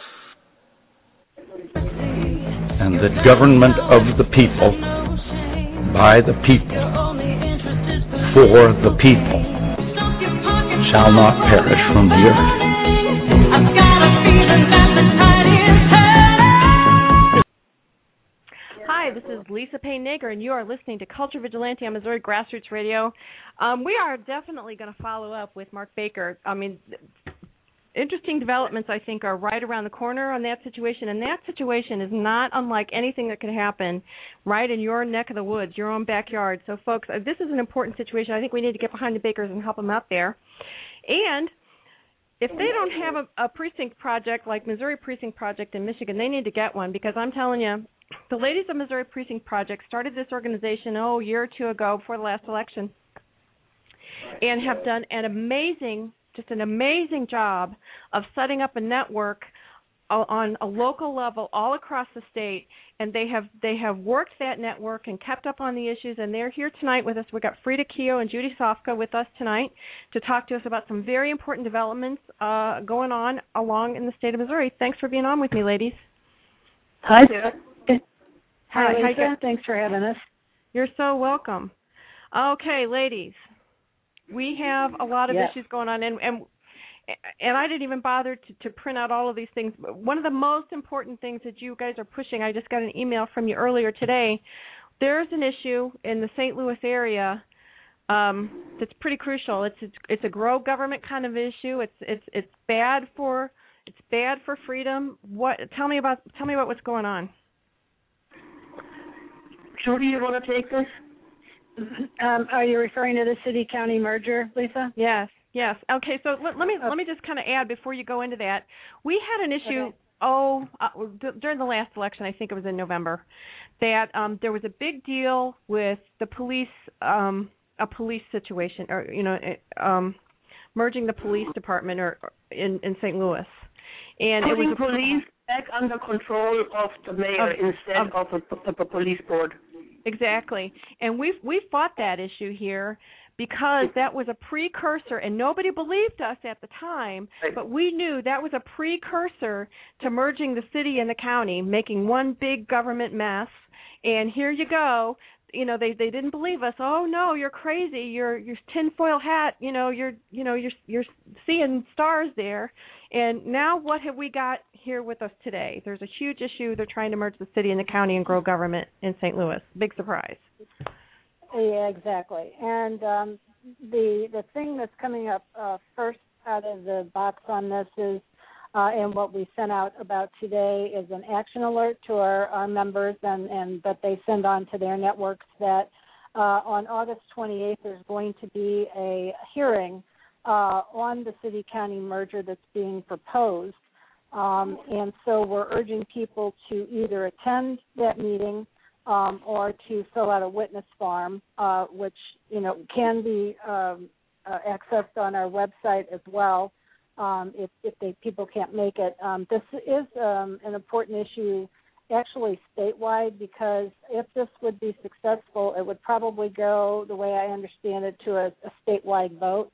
And the government of the people, by the people. for the people shall not perish from the earth. I've got a feeling that the tide is turning. Hi, this is Lisa Payne Nager, and you are listening to Culture Vigilante on Missouri Grassroots Radio. We are definitely going to follow up with Mark Baker. I mean, interesting developments, I think, are right around the corner on that situation, and that situation is not unlike anything that could happen right in your neck of the woods, your own backyard. So, folks, this is an important situation. I think we need to get behind the Bakers and help them out there. And if they don't have a precinct project like Missouri Precinct Project in Michigan, they need to get one, because I'm telling you, the ladies of Missouri Precinct Project started this organization, a year or two ago before the last election, and have done an amazing job of setting up a network on a local level all across the state, and they have worked that network and kept up on the issues, and they're here tonight with us. We've got Frida Keogh and Judy Sofka with us tonight to talk to us about some very important developments going on along in the state of Missouri. Thanks for being on with me, ladies. Hi there. Hi, Lisa. Thanks for having us. You're so welcome. Okay, ladies, we have a lot of issues going on, and I didn't even bother to print out all of these things. One of the most important things that you guys are pushing, I just got an email from you earlier today. There's an issue in the St. Louis area that's pretty crucial. It's a grow government kind of issue. It's bad for freedom. Tell me about what's going on. Judy, you want to take this? Are you referring to the city-county merger, Lisa? Yes. Okay, so let me just kind of add before you go into that. We had an issue during the last election, I think it was in November, that there was a big deal with the police, a police situation, or merging the police department in St. Louis, and putting it was police back under control of the mayor instead of the police board. Exactly, and we fought that issue here because that was a precursor, and nobody believed us at the time, but we knew that was a precursor to merging the city and the county, making one big government mess. And here you go. They didn't believe us. Oh no, you're crazy. You're tinfoil hat. You're seeing stars there. And now what have we got here with us today? There's a huge issue. They're trying to merge the city and the county and grow government in St. Louis. Big surprise. Yeah, exactly. And the thing that's coming up first out of the box on this is, and what we sent out about today is an action alert to our members and that they send on to their networks that on August 28th there's going to be a hearing on the city-county merger that's being proposed. And so we're urging people to either attend that meeting or to fill out a witness form, which, can be accessed on our website as well if people can't make it. This is an important issue actually statewide, because if this would be successful, it would probably go, the way I understand it, to a statewide vote.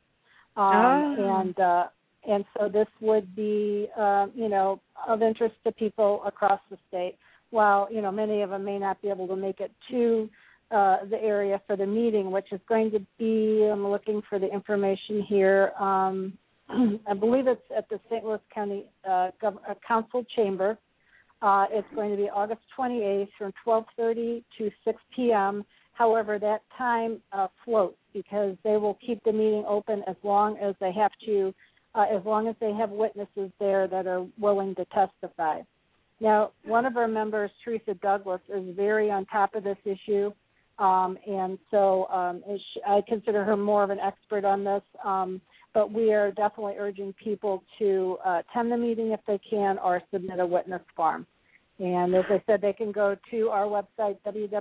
And so this would be, of interest to people across the state. While, many of them may not be able to make it to the area for the meeting, which is going to be, I'm looking for the information here, I believe it's at the St. Louis County Council Chamber. It's going to be August 28th from 12:30 to 6 p.m. However, that time floats because they will keep the meeting open as long as they have to, as long as they have witnesses there that are willing to testify. Now, one of our members, Teresa Douglas, is very on top of this issue, and so I consider her more of an expert on this, but we are definitely urging people to attend the meeting if they can or submit a witness form. And as I said, they can go to our website,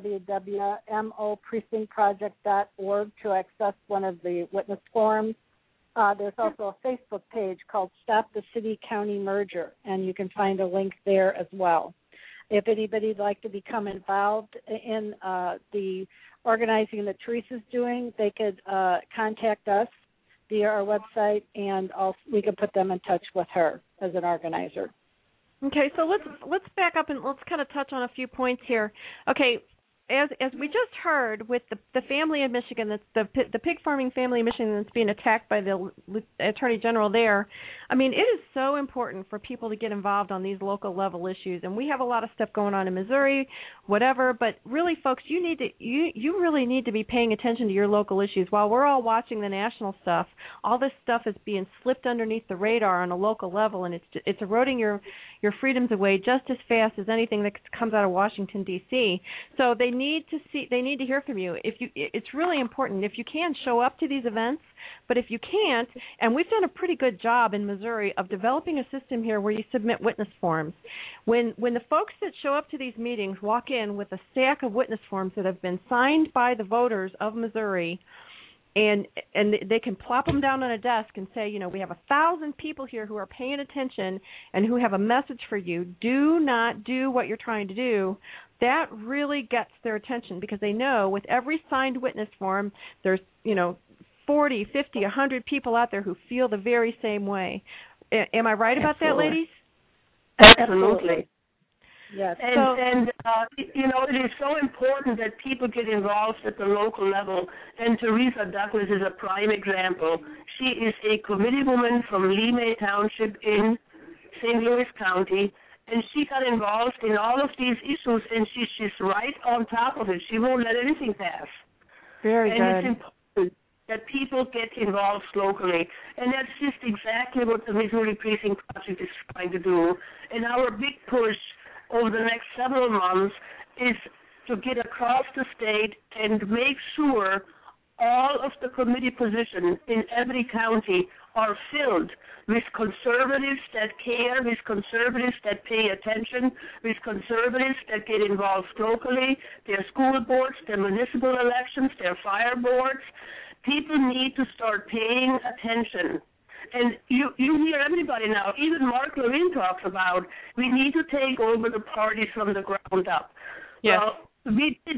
www.moprecinctproject.org, to access one of the witness forms. There's also a Facebook page called Stop the City-County Merger, and you can find a link there as well. If anybody'd like to become involved in the organizing that Teresa's doing, they could contact us via our website, and we can put them in touch with her as an organizer. Okay, so let's back up and let's kind of touch on a few points here. Okay, as we just heard with the family in Michigan, that's the pig farming family in Michigan that's being attacked by the Attorney General there. I mean, it is so important for people to get involved on these local level issues, and we have a lot of stuff going on in Missouri, whatever. But really, folks, you really need to be paying attention to your local issues. While we're all watching the national stuff, all this stuff is being slipped underneath the radar on a local level, and it's eroding your freedoms away just as fast as anything that comes out of Washington D.C. So they need to hear from you. It's really important. If you can, show up to these events. But if you can't, and we've done a pretty good job in Missouri of developing a system here where you submit witness forms. When the folks that show up to these meetings walk in with a stack of witness forms that have been signed by the voters of Missouri, and they can plop them down on a desk and say, we have 1,000 people here who are paying attention and who have a message for you. Do not do what you're trying to do. That really gets their attention because they know with every signed witness form, there's 40, 50, 100 people out there who feel the very same way. Am I right about that, ladies? Absolutely. Yes. And it is so important that people get involved at the local level. And Teresa Douglas is a prime example. She is a committee woman from Lee May Township in St. Louis County, and she got involved in all of these issues, and she's right on top of it. She won't let anything pass. Very good. And it's important that people get involved locally. And that's just exactly what the Missouri Precinct Project is trying to do. And our big push over the next several months is to get across the state and make sure all of the committee positions in every county are filled with conservatives that care, with conservatives that pay attention, with conservatives that get involved locally, their school boards, their municipal elections, their fire boards. People need to start paying attention. And you hear everybody now, even Mark Levin talks about, we need to take over the party from the ground up. Yes. Well,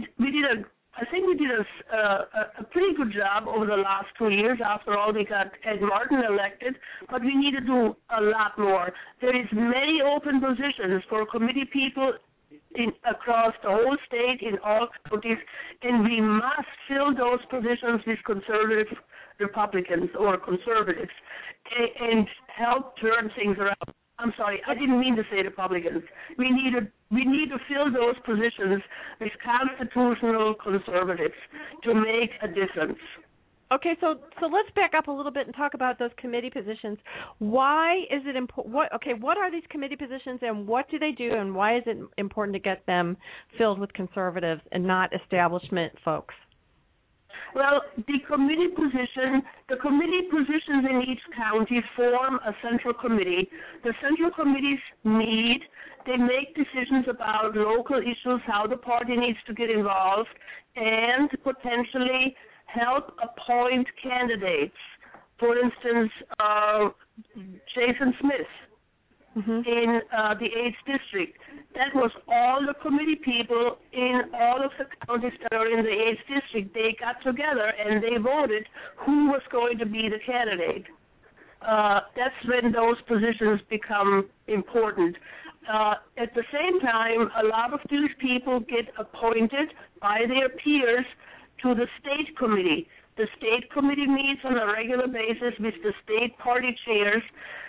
I think we did a pretty good job over the last 2 years. After all, we got Ed Martin elected, but we need to do a lot more. There is many open positions for committee people across the whole state, in all counties, and we must fill those positions with conservative Republicans or conservatives and help turn things around. I'm sorry, I didn't mean to say Republicans. We need to fill those positions with constitutional conservatives to make a difference. Okay, so let's back up a little bit and talk about those committee positions. Why is it important? What are these committee positions, and what do they do, and why is it important to get them filled with conservatives and not establishment folks? Well, the committee positions in each county form a central committee. The central committees meet. They make decisions about local issues, how the party needs to get involved, and potentially help appoint candidates. For instance, Jason Smith in the 8th District. That was all the committee people in all of the counties that are in the 8th District. They got together and they voted who was going to be the candidate. That's when those positions become important. At the same time, a lot of these people get appointed by their peers to the state committee. The state committee meets on a regular basis with the state party chairs,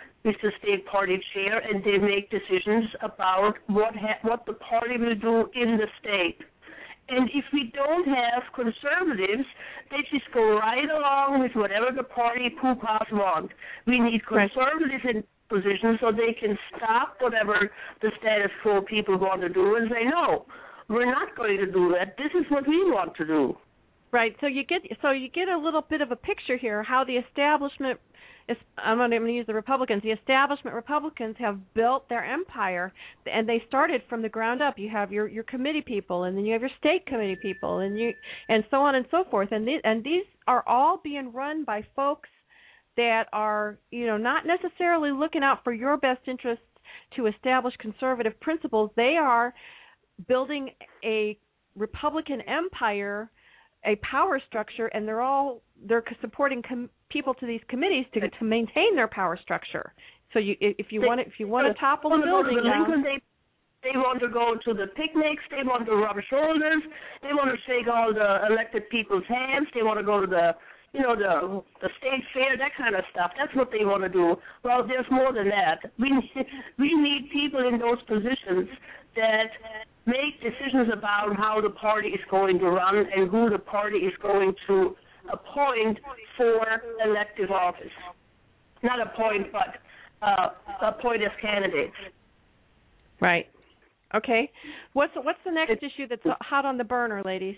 and they make decisions about what the party will do in the state. And if we don't have conservatives, they just go right along with whatever the party poo-paws want. We need conservatives in positions so they can stop whatever the status quo people want to do and say, no, we're not going to do that. This is what we want to do. Right. So you get a little bit of a picture here how the establishment I'm going to use the Republicans. The establishment Republicans have built their empire, and they started from the ground up. You have your committee people, and then you have your state committee people, and so on and so forth. And these are all being run by folks that are, not necessarily looking out for your best interests to establish conservative principles. They are building a Republican empire, a power structure, and they're supporting people to these committees to maintain their power structure. So if you want to topple the building down, They want to go to the picnics. They want to rub shoulders. They want to shake all the elected people's hands. They want to go to the state fair, that kind of stuff. That's what they want to do. Well, there's more than that. We need people in those positions that make decisions about how the party is going to run and who the party is going to appoint for elective office. Not appoint, but appoint as candidates. Right. Okay. What's the next issue that's hot on the burner, ladies?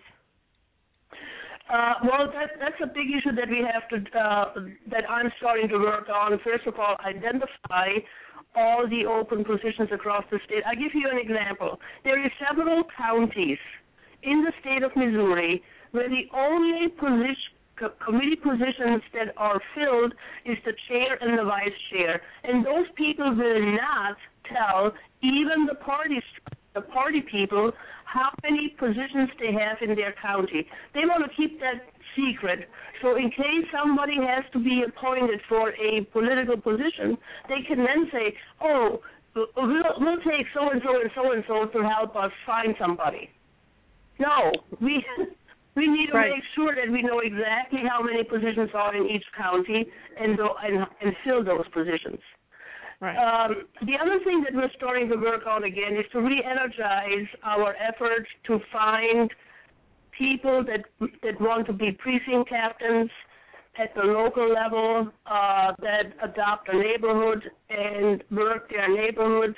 Well, that's a big issue that we have to that I'm starting to work on. First of all, identify all the open positions across the state. I'll give you an example. There are several counties in the state of Missouri where the only committee positions that are filled is the chair and the vice chair, and those people will not tell even the party people how many positions they have in their county. They want to keep that secret. So in case somebody has to be appointed for a political position, they can then say, oh, we'll take so-and-so and so-and-so to help us find somebody. No, we need to make sure that we know exactly how many positions are in each county and fill those positions. Right. The other thing that we're starting to work on again is to re-energize our efforts to find people that want to be precinct captains at the local level, that adopt a neighborhood and work their neighborhood,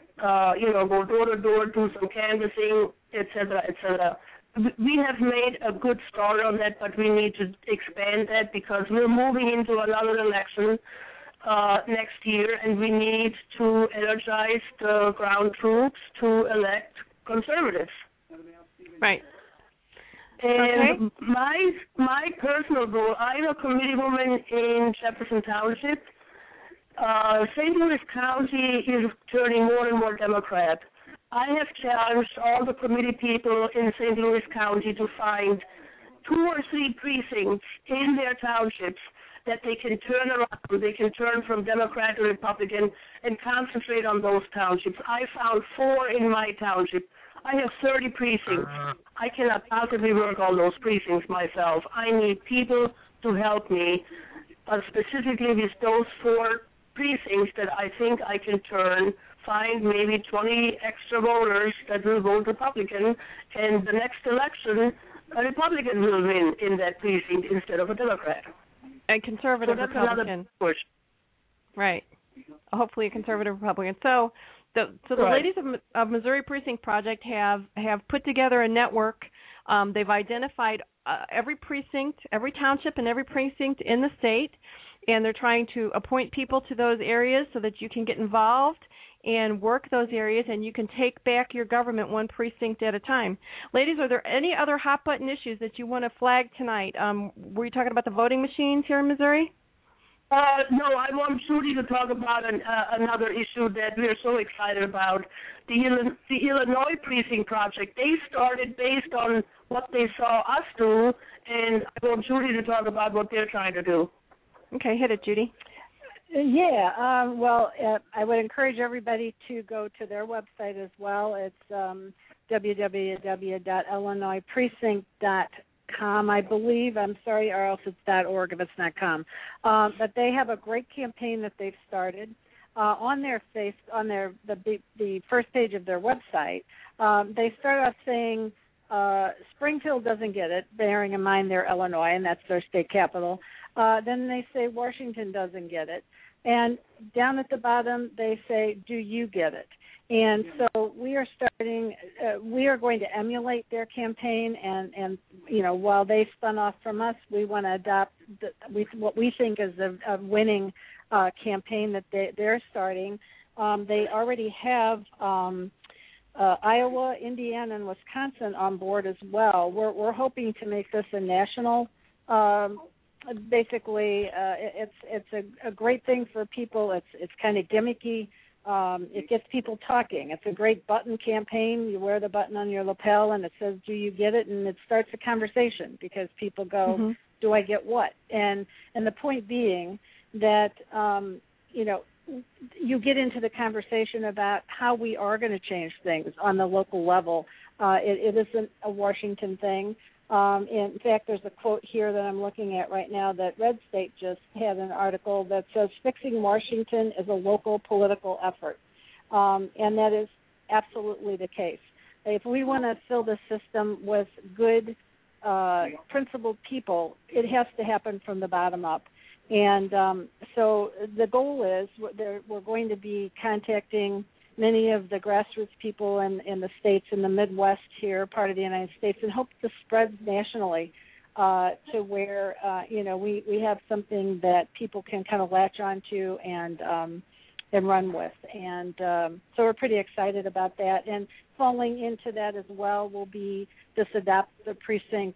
go door to door, do some canvassing, et cetera, et cetera. We have made a good start on that, but we need to expand that because we're moving into another election next year, and we need to energize the ground troops to elect conservatives. Right. And my personal goal, I'm a committee woman in Jefferson Township. St. Louis County is turning more and more Democrat. I have challenged all the committee people in St. Louis County to find 2 or 3 precincts in their townships that they can turn around. They can turn from Democrat to Republican and concentrate on those townships. I found 4 in my township. I have 30 precincts. I cannot possibly work all those precincts myself. I need people to help me, specifically with those 4 precincts that I think I can find maybe 20 extra voters that will vote Republican, and the next election, a Republican will win in that precinct instead of a Democrat. A conservative so that's Republican. Another push. Right. Hopefully a conservative Republican. So the ladies of Missouri Precinct Project have put together a network. They've identified every precinct, every township, and every precinct in the state, and they're trying to appoint people to those areas so that you can get involved and work those areas, and you can take back your government one precinct at a time. Ladies, are there any other hot-button issues that you want to flag tonight? Were you talking about the voting machines here in Missouri? No, I want Judy to talk about another issue that we're so excited about, the Illinois Precinct Project. They started based on what they saw us do, and I want Judy to talk about what they're trying to do. Okay, hit it, Judy. Yeah, I would encourage everybody to go to their website as well. It's www.illinoisprecinct.com, I believe. I'm sorry, or else it's .org if it's not .com. But they have a great campaign that they've started. On the first page of their website, they start off saying Springfield doesn't get it, bearing in mind they're Illinois, and that's their state capital. Then they say Washington doesn't get it. And down at the bottom, they say, do you get it? And so we are going to emulate their campaign, and while they spun off from us, we want to adopt what we think is a winning campaign that they're starting. They already have Iowa, Indiana, and Wisconsin on board as well. We're hoping to make this a national. Basically, it's a great thing for people. It's kind of gimmicky. It gets people talking. It's a great button campaign. You wear the button on your lapel, and it says, "Do you get it?" And it starts a conversation because people go, "Do I get what?" And the point being that you get into the conversation about how we are going to change things on the local level. It isn't a Washington thing. In fact, there's a quote here that I'm looking at right now that Red State just had an article that says fixing Washington is a local political effort. And that is absolutely the case. If we want to fill the system with good, principled people, it has to happen from the bottom up. And so the goal is we're going to be contacting many of the grassroots people in the states in the Midwest here, part of the United States, and hope to spread nationally to where, we have something that people can kind of latch onto and run with. And so we're pretty excited about that. And falling into that as well will be this Adopt a Precinct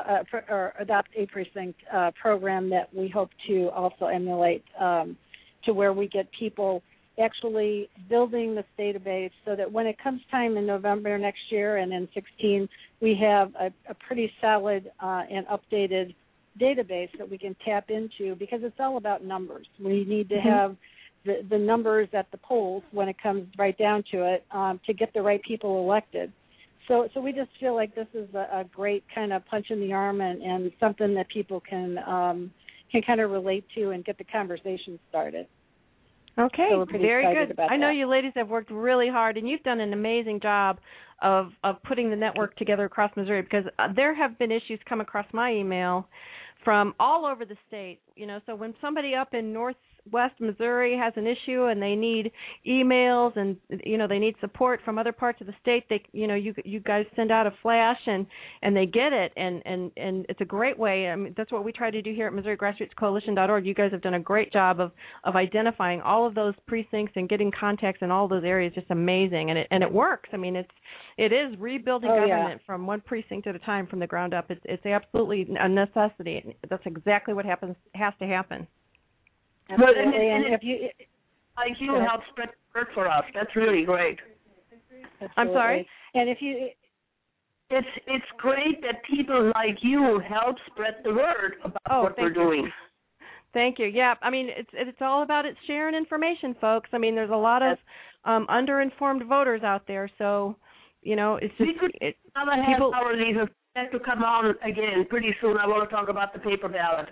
program that we hope to also emulate to where we get people actually building this database so that when it comes time in November next year and in 16, we have a pretty solid and updated database that we can tap into, because it's all about numbers. We need to have the numbers at the polls when it comes right down to it to get the right people elected. So we just feel like this is a great kind of punch in the arm and something that people can kind of relate to and get the conversation started. Okay, so we're pretty very excited good. about I know that. you ladies have worked really hard, and you've done an amazing job of putting the network together across Missouri, because there have been issues come across my email from all over the state. So when somebody up in Northwest Missouri has an issue and they need emails and they need support from other parts of the state, they you guys send out a flash and they get it, and it's a great way. I mean, that's what we try to do here at MissouriGrassrootsCoalition.org. You guys have done a great job of identifying all of those precincts and getting contacts in all those areas. Just amazing, and it works. I mean, it is rebuilding government from one precinct at a time from the ground up. It's absolutely a necessity. That's exactly what has to happen. Absolutely. And if you help spread the word for us. That's really great. Absolutely. I'm sorry? And if you it's great that people like you help spread the word about what we're doing. Thank you. Yeah, I mean, it's all about sharing information, folks. I mean, there's a lot of underinformed voters out there, so it's just people. These have to come on again pretty soon. I want to talk about the paper ballot.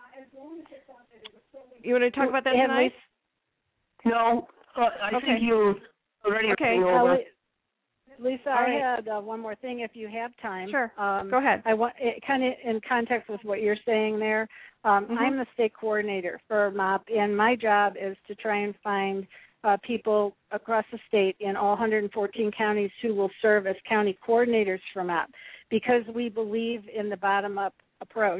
You want to talk about that tonight? No, I think you already over. Lisa, I had one more thing if you have time. Sure. Go ahead. I want kind of in context with what you're saying there. I'm the state coordinator for MOP, and my job is to try and find people across the state in all 114 counties who will serve as county coordinators for MOP, because we believe in the bottom-up approach.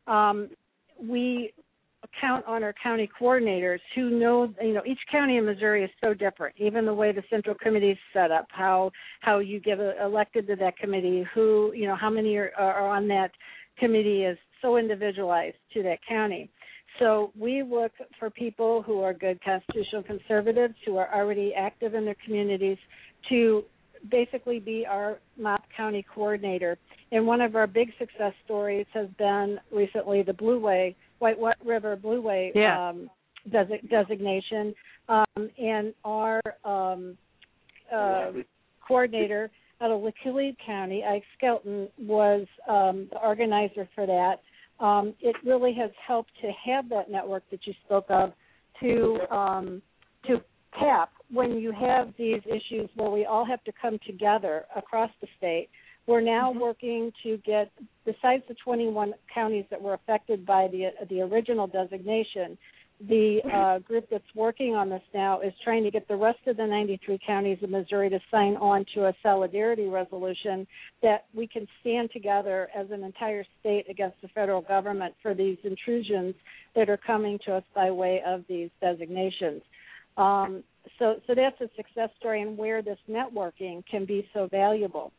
We count on our county coordinators who know, each county in Missouri is so different, even the way the central committee is set up, how you get elected to that committee, who, how many are on that committee is so individualized to that county. So we look for people who are good constitutional conservatives, who are already active in their communities, to basically be our MOP county coordinator. And one of our big success stories has been recently the White River Blueway designation. And our coordinator out of Laclede County, Ike Skelton, was the organizer for that. It really has helped to have that network that you spoke of to tap when you have these issues where we all have to come together across the state. We're now working to get, besides the 21 counties that were affected by the original designation, the group that's working on this now is trying to get the rest of the 93 counties of Missouri to sign on to a solidarity resolution that we can stand together as an entire state against the federal government for these intrusions that are coming to us by way of these designations. So that's a success story, and where this networking can be so valuable.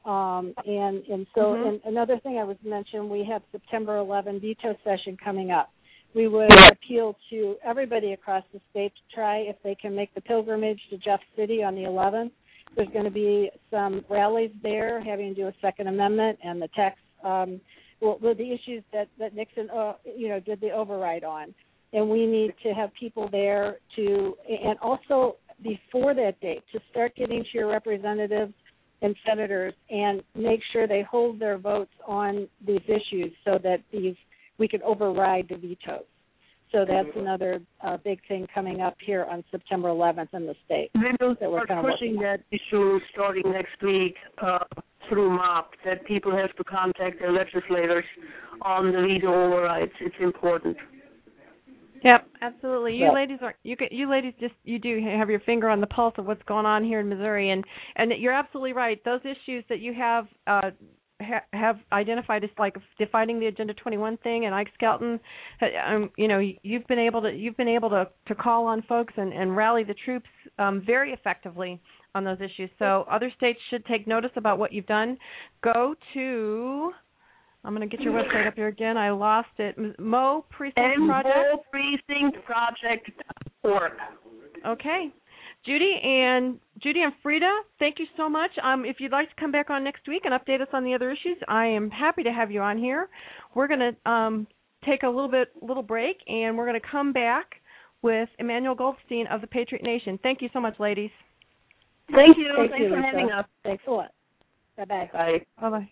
And another thing I was mentioning, we have September 11 veto session coming up. We would appeal to everybody across the state to try if they can make the pilgrimage to Jeff City on the 11th. There's going to be some rallies there having to do with Second Amendment and the tax, the issues that Nixon, did the override on. and we need to have people there and also before that date, to start getting to your representatives and senators and make sure they hold their votes on these issues so that we can override the vetoes. So that's another big thing coming up here on September 11th in the state. They will that we're start pushing that issue starting next week through MOP, that people have to contact their legislators on the veto overrides. It's important. Yep, absolutely. You ladies you do have your finger on the pulse of what's going on here in Missouri, and you're absolutely right. Those issues that you have identified as like defining the Agenda 21 thing, and Ike Skelton, you've been able to call on folks and rally the troops very effectively on those issues. So other states should take notice about what you've done. Go to I'm going to get your website up here again. I lost it. Mo Precinct Project. MoPrecinctProject.org. Okay. Judy and Frida, thank you so much. If you'd like to come back on next week and update us on the other issues, I am happy to have you on here. We're going to take a little break, and we're going to come back with Emmanuel Goldstein of the Patriot Nation. Thank you so much, ladies. Thank you. Thanks for having us. Thanks a lot. Bye-bye. Bye. Bye-bye.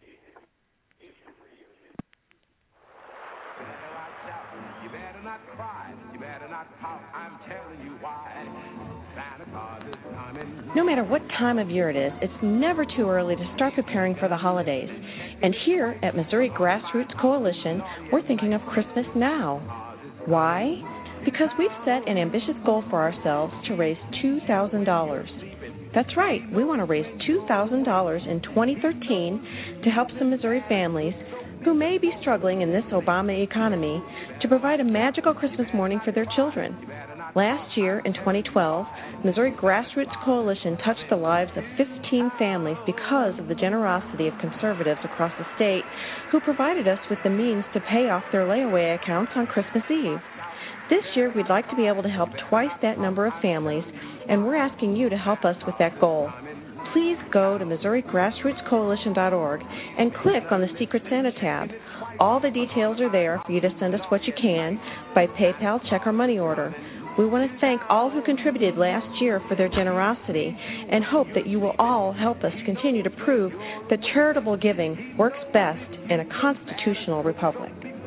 No matter what time of year it is, it's never too early to start preparing for the holidays. And here at Missouri Grassroots Coalition, we're thinking of Christmas now. Why? Because we've set an ambitious goal for ourselves to raise $2,000. That's right, we want to raise $2,000 in 2013 to help some Missouri families who may be struggling in this Obama economy to provide a magical Christmas morning for their children. Last year, in 2012, Missouri Grassroots Coalition touched the lives of 15 families because of the generosity of conservatives across the state who provided us with the means to pay off their layaway accounts on Christmas Eve. This year, we'd like to be able to help twice that number of families, and we're asking you to help us with that goal. Please go to MissouriGrassrootsCoalition.org and click on the Secret Santa tab. All the details are there for you to send us what you can by PayPal, check, or money order. We want to thank all who contributed last year for their generosity and hope that you will all help us continue to prove that charitable giving works best in a constitutional republic.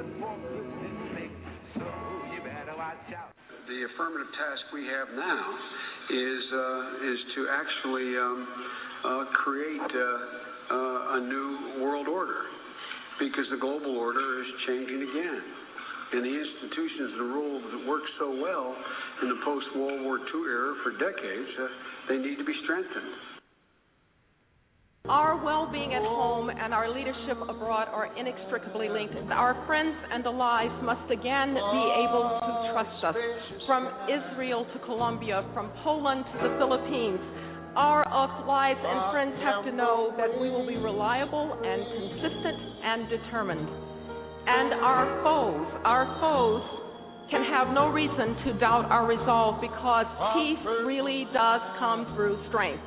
The affirmative task we have now is to actually create a new world order, because the global order is changing again. And the institutions and rules that worked so well in the post-World War II era for decades, they need to be strengthened. Our well-being at home and our leadership abroad are inextricably linked. Our friends and allies must again be able to trust us. From Israel to Colombia, from Poland to the Philippines, our allies and friends have to know that we will be reliable and consistent and determined. And our foes can have no reason to doubt our resolve, because peace really does come through strength.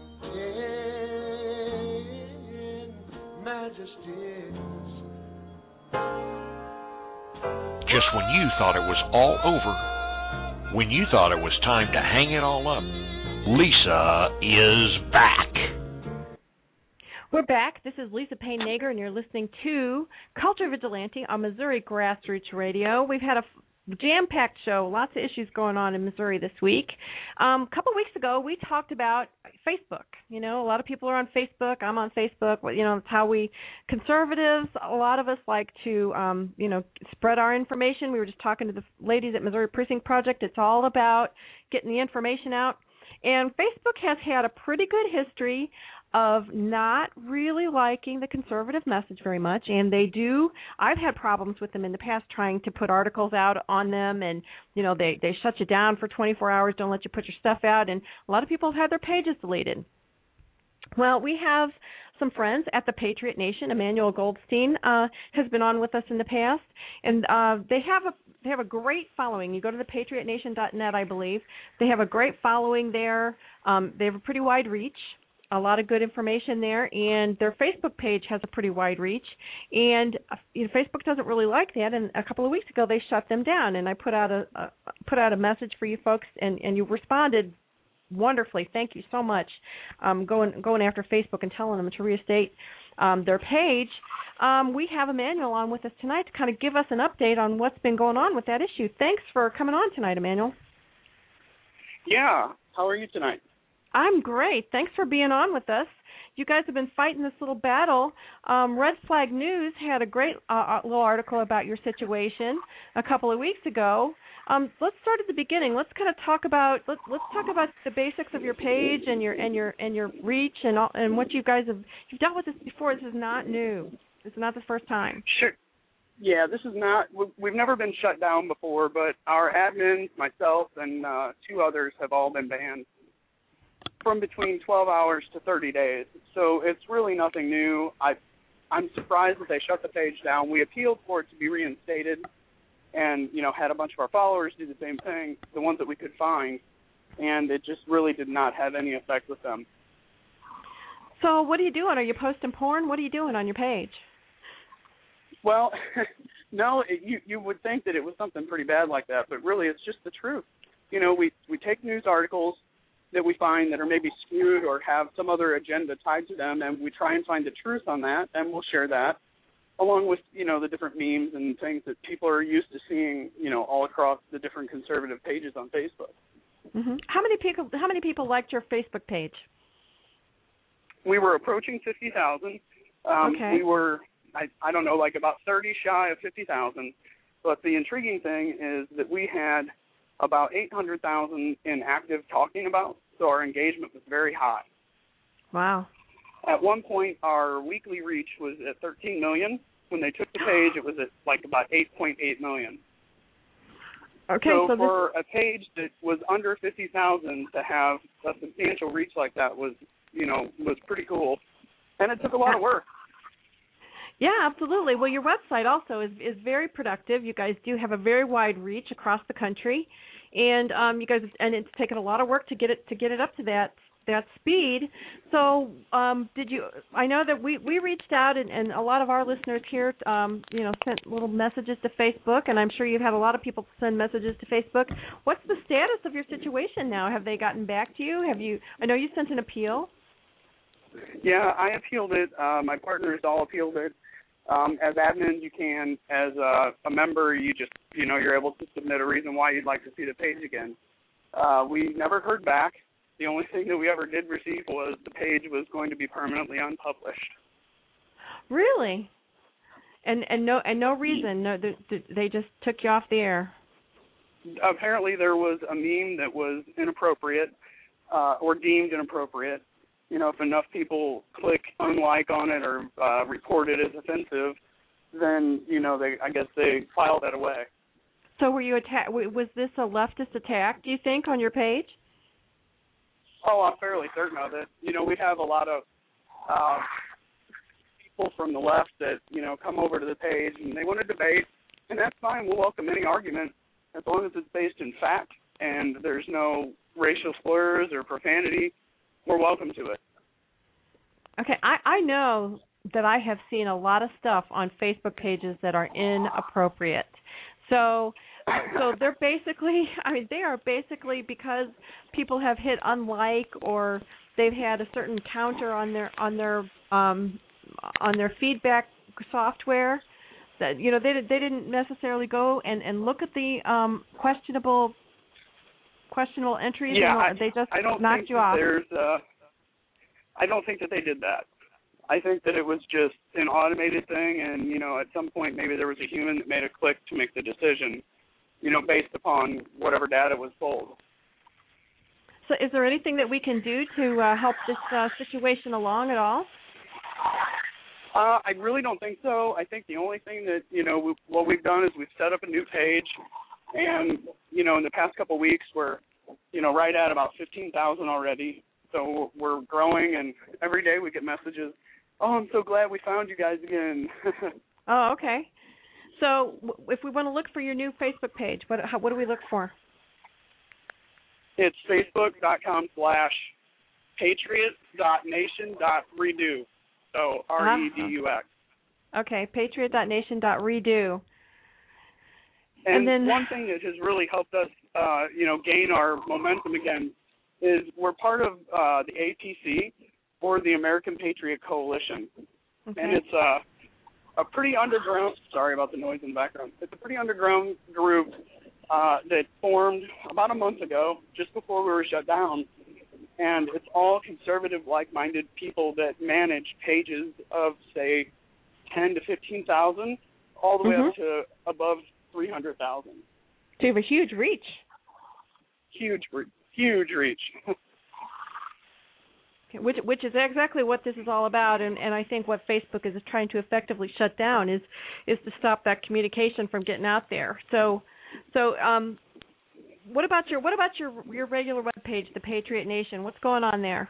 Just when you thought it was all over, when you thought it was time to hang it all up, Lisa is back. We're back. This is Lisa Payne Nager, and you're listening to Culture Vigilante on Missouri Grassroots Radio. We've had a jam-packed show, lots of issues going on in Missouri this week. A couple weeks ago, we talked about Facebook. You know, a lot of people are on Facebook. I'm on Facebook. You know, it's how we, conservatives, a lot of us like to, spread our information. We were just talking to the ladies at Missouri Precinct Project. It's all about getting the information out. And Facebook has had a pretty good history of not really liking the conservative message very much, and I've had problems with them in the past trying to put articles out on them, and they shut you down for 24 hours, don't let you put your stuff out, and a lot of people have had their pages deleted. Well, we have some friends at the Patriot Nation. Emmanuel Goldstein has been on with us in the past, and they have a great following. You go to thepatriotnation.net, I believe. They have a great following there. They have a pretty wide reach. a lot of good information there, and their Facebook page has a pretty wide reach. And Facebook doesn't really like that. And a couple of weeks ago, they shut them down. And I put out a message for you folks, and you responded wonderfully. Thank you so much. Going after Facebook and telling them to reinstate their page. We have Emmanuel on with us tonight to kind of give us an update on what's been going on with that issue. Thanks for coming on tonight, Emmanuel. Yeah. How are you tonight? I'm great. Thanks for being on with us. You guys have been fighting this little battle. Red Flag News had a great little article about your situation a couple of weeks ago. Let's start at the beginning. Let's kind of talk about let's talk about the basics of your page and your reach and what you guys you've dealt with this before. This is not new. This is not the first time. Sure. Yeah, this is not. We've never been shut down before, but our admins, myself, and 2 others have all been banned from between 12 hours to 30 days. So it's really nothing new. I'm surprised that they shut the page down. We appealed for it to be reinstated and, had a bunch of our followers do the same thing, the ones that we could find, and it just really did not have any effect with them. So what are you doing? Are you posting porn? What are you doing on your page? Well, no, you would think that it was something pretty bad like that, but really it's just the truth. We take news articles that we find that are maybe skewed or have some other agenda tied to them, and we try and find the truth on that, and we'll share that, along with, the different memes and things that people are used to seeing, all across the different conservative pages on Facebook. Mm-hmm. How many people liked your Facebook page? We were approaching 50,000. Okay. We were, I don't know, like about 30 shy of 50,000. But the intriguing thing is that we had about 800,000 in active talking about, so our engagement was very high. Wow. At one point, our weekly reach was at 13 million. When they took the page, it was at like about 8.8 million. Okay, so for a page that was under 50,000 to have a substantial reach like that was pretty cool. And it took a lot of work. Yeah, absolutely. Well, your website also is very productive. You guys do have a very wide reach across the country, and it's taken a lot of work to get it up to that speed. So, I know that we reached out, and a lot of our listeners here, sent little messages to Facebook, and I'm sure you've had a lot of people send messages to Facebook. What's the status of your situation now? Have they gotten back to you? I know you sent an appeal. Yeah, I appealed it. My partners all appealed it. As admin, you can. As a member, you just, you're able to submit a reason why you'd like to see the page again. We never heard back. The only thing that we ever did receive was the page was going to be permanently unpublished. Really? And no reason? No, they just took you off the air. Apparently, there was a meme that was inappropriate or deemed inappropriate. If enough people click unlike on it or report it as offensive, then, I guess they filed that away. So were you attacked? Was this a leftist attack, do you think, on your page? Oh, I'm fairly certain of it. We have a lot of people from the left that, come over to the page and they want to debate, and that's fine. We'll welcome any argument as long as it's based in fact and there's no racial slurs or profanity. We're welcome to it. Okay, I know that I have seen a lot of stuff on Facebook pages that are inappropriate. So they're basically, they are basically because people have hit unlike or they've had a certain counter on their feedback software that they didn't necessarily go and look at the questionable entries. Yeah, they just I don't knocked think you that off. I don't think that they did that. I think that it was just an automated thing, and at some point maybe there was a human that made a click to make the decision, based upon whatever data was pulled. So, is there anything that we can do to help this situation along at all? I really don't think so. I think the only thing that what we've done is we've set up a new page, and in the past couple of weeks we're right at about 15,000 already. So we're growing, and every day we get messages, "Oh, I'm so glad we found you guys again." Oh, okay. So if we want to look for your new Facebook page, what do we look for? It's facebook.com/Truth patriot.nation.redo. So REDUX. Okay, patriot.nation.redo. And then one thing that has really helped us, gain our momentum again is we're part of the APC, or the American Patriot Coalition. Okay. And it's a pretty underground, sorry about the noise in the background, it's a pretty underground group that formed about a month ago, just before we were shut down. And it's all conservative, like-minded people that manage pages of, say, 10 to 15,000, all the way up to above 300,000. So you have a huge reach. Huge reach. Which is exactly what this is all about, and I think what Facebook is trying to effectively shut down is to stop that communication from getting out there. So what about your regular web page, the Patriot Nation? What's going on there?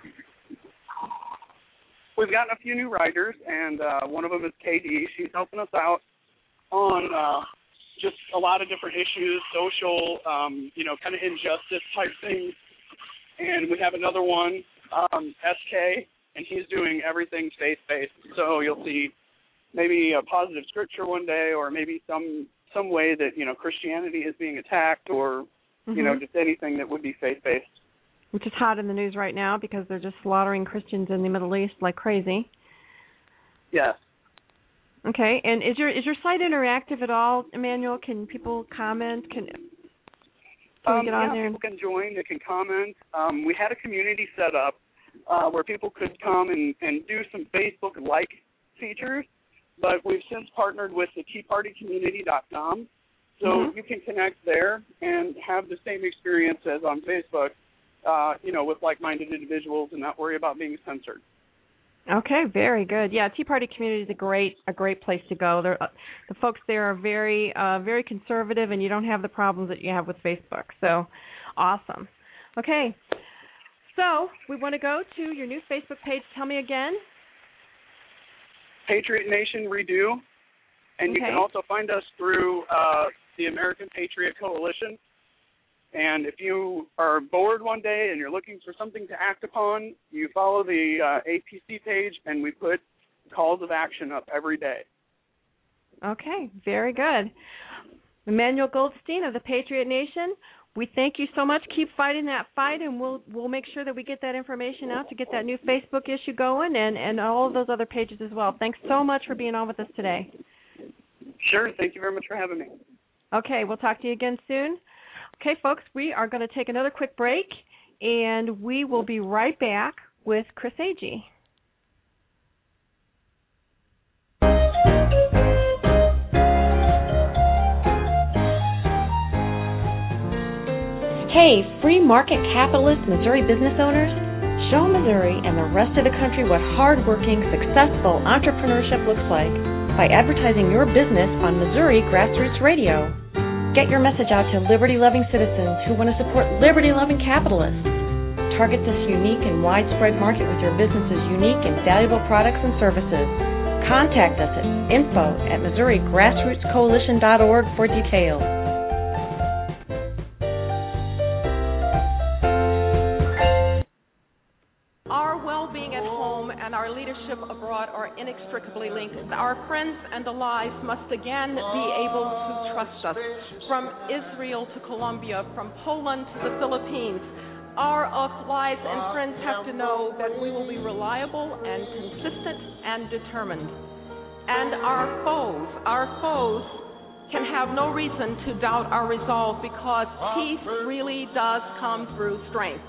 We've gotten a few new writers, and one of them is KD. She's helping us out on just a lot of different issues, social, kind of injustice type things. And we have another one, SK, and he's doing everything faith-based. So you'll see maybe a positive scripture one day, or maybe some way that, Christianity is being attacked, or, just anything that would be faith-based. Which is hot in the news right now because they're just slaughtering Christians in the Middle East like crazy. Yes. Okay, and is your site interactive at all, Emmanuel? Can people comment? Can we get on there? People can join. They can comment. We had a community set up where people could come and do some Facebook-like features, but we've since partnered with the TeaPartyCommunity.com, so you can connect there and have the same experience as on Facebook, with like-minded individuals and not worry about being censored. Okay, very good. Yeah, Tea Party Community is a great place to go. The folks there are very very conservative, and you don't have the problems that you have with Facebook. So, awesome. Okay, so we want to go to your new Facebook page. Tell me again. Patriot Nation Redo, and you can also find us through the American Patriot Coalition. And if you are bored one day and you're looking for something to act upon, you follow the APC page, and we put calls of action up every day. Okay, very good. Emmanuel Goldstein of the Patriot Nation, we thank you so much. Keep fighting that fight, and we'll make sure that we get that information out to get that new Facebook issue going, and all of those other pages as well. Thanks so much for being on with us today. Sure. Thank you very much for having me. Okay, we'll talk to you again soon. Okay, folks, we are going to take another quick break, and we will be right back with Chris Agee. Hey, free market capitalist Missouri business owners, show Missouri and the rest of the country what hardworking, successful entrepreneurship looks like by advertising your business on Missouri Grassroots Radio. Get your message out to liberty-loving citizens who want to support liberty-loving capitalists. Target this unique and widespread market with your business's unique and valuable products and services. Contact us at info@MissouriGrassrootsCoalition.org for details. And our leadership abroad are inextricably linked. Our friends and allies must again be able to trust us. From Israel to Colombia, from Poland to the Philippines, our allies and friends have to know that we will be reliable and consistent and determined. And our foes can have no reason to doubt our resolve, because peace really does come through strength.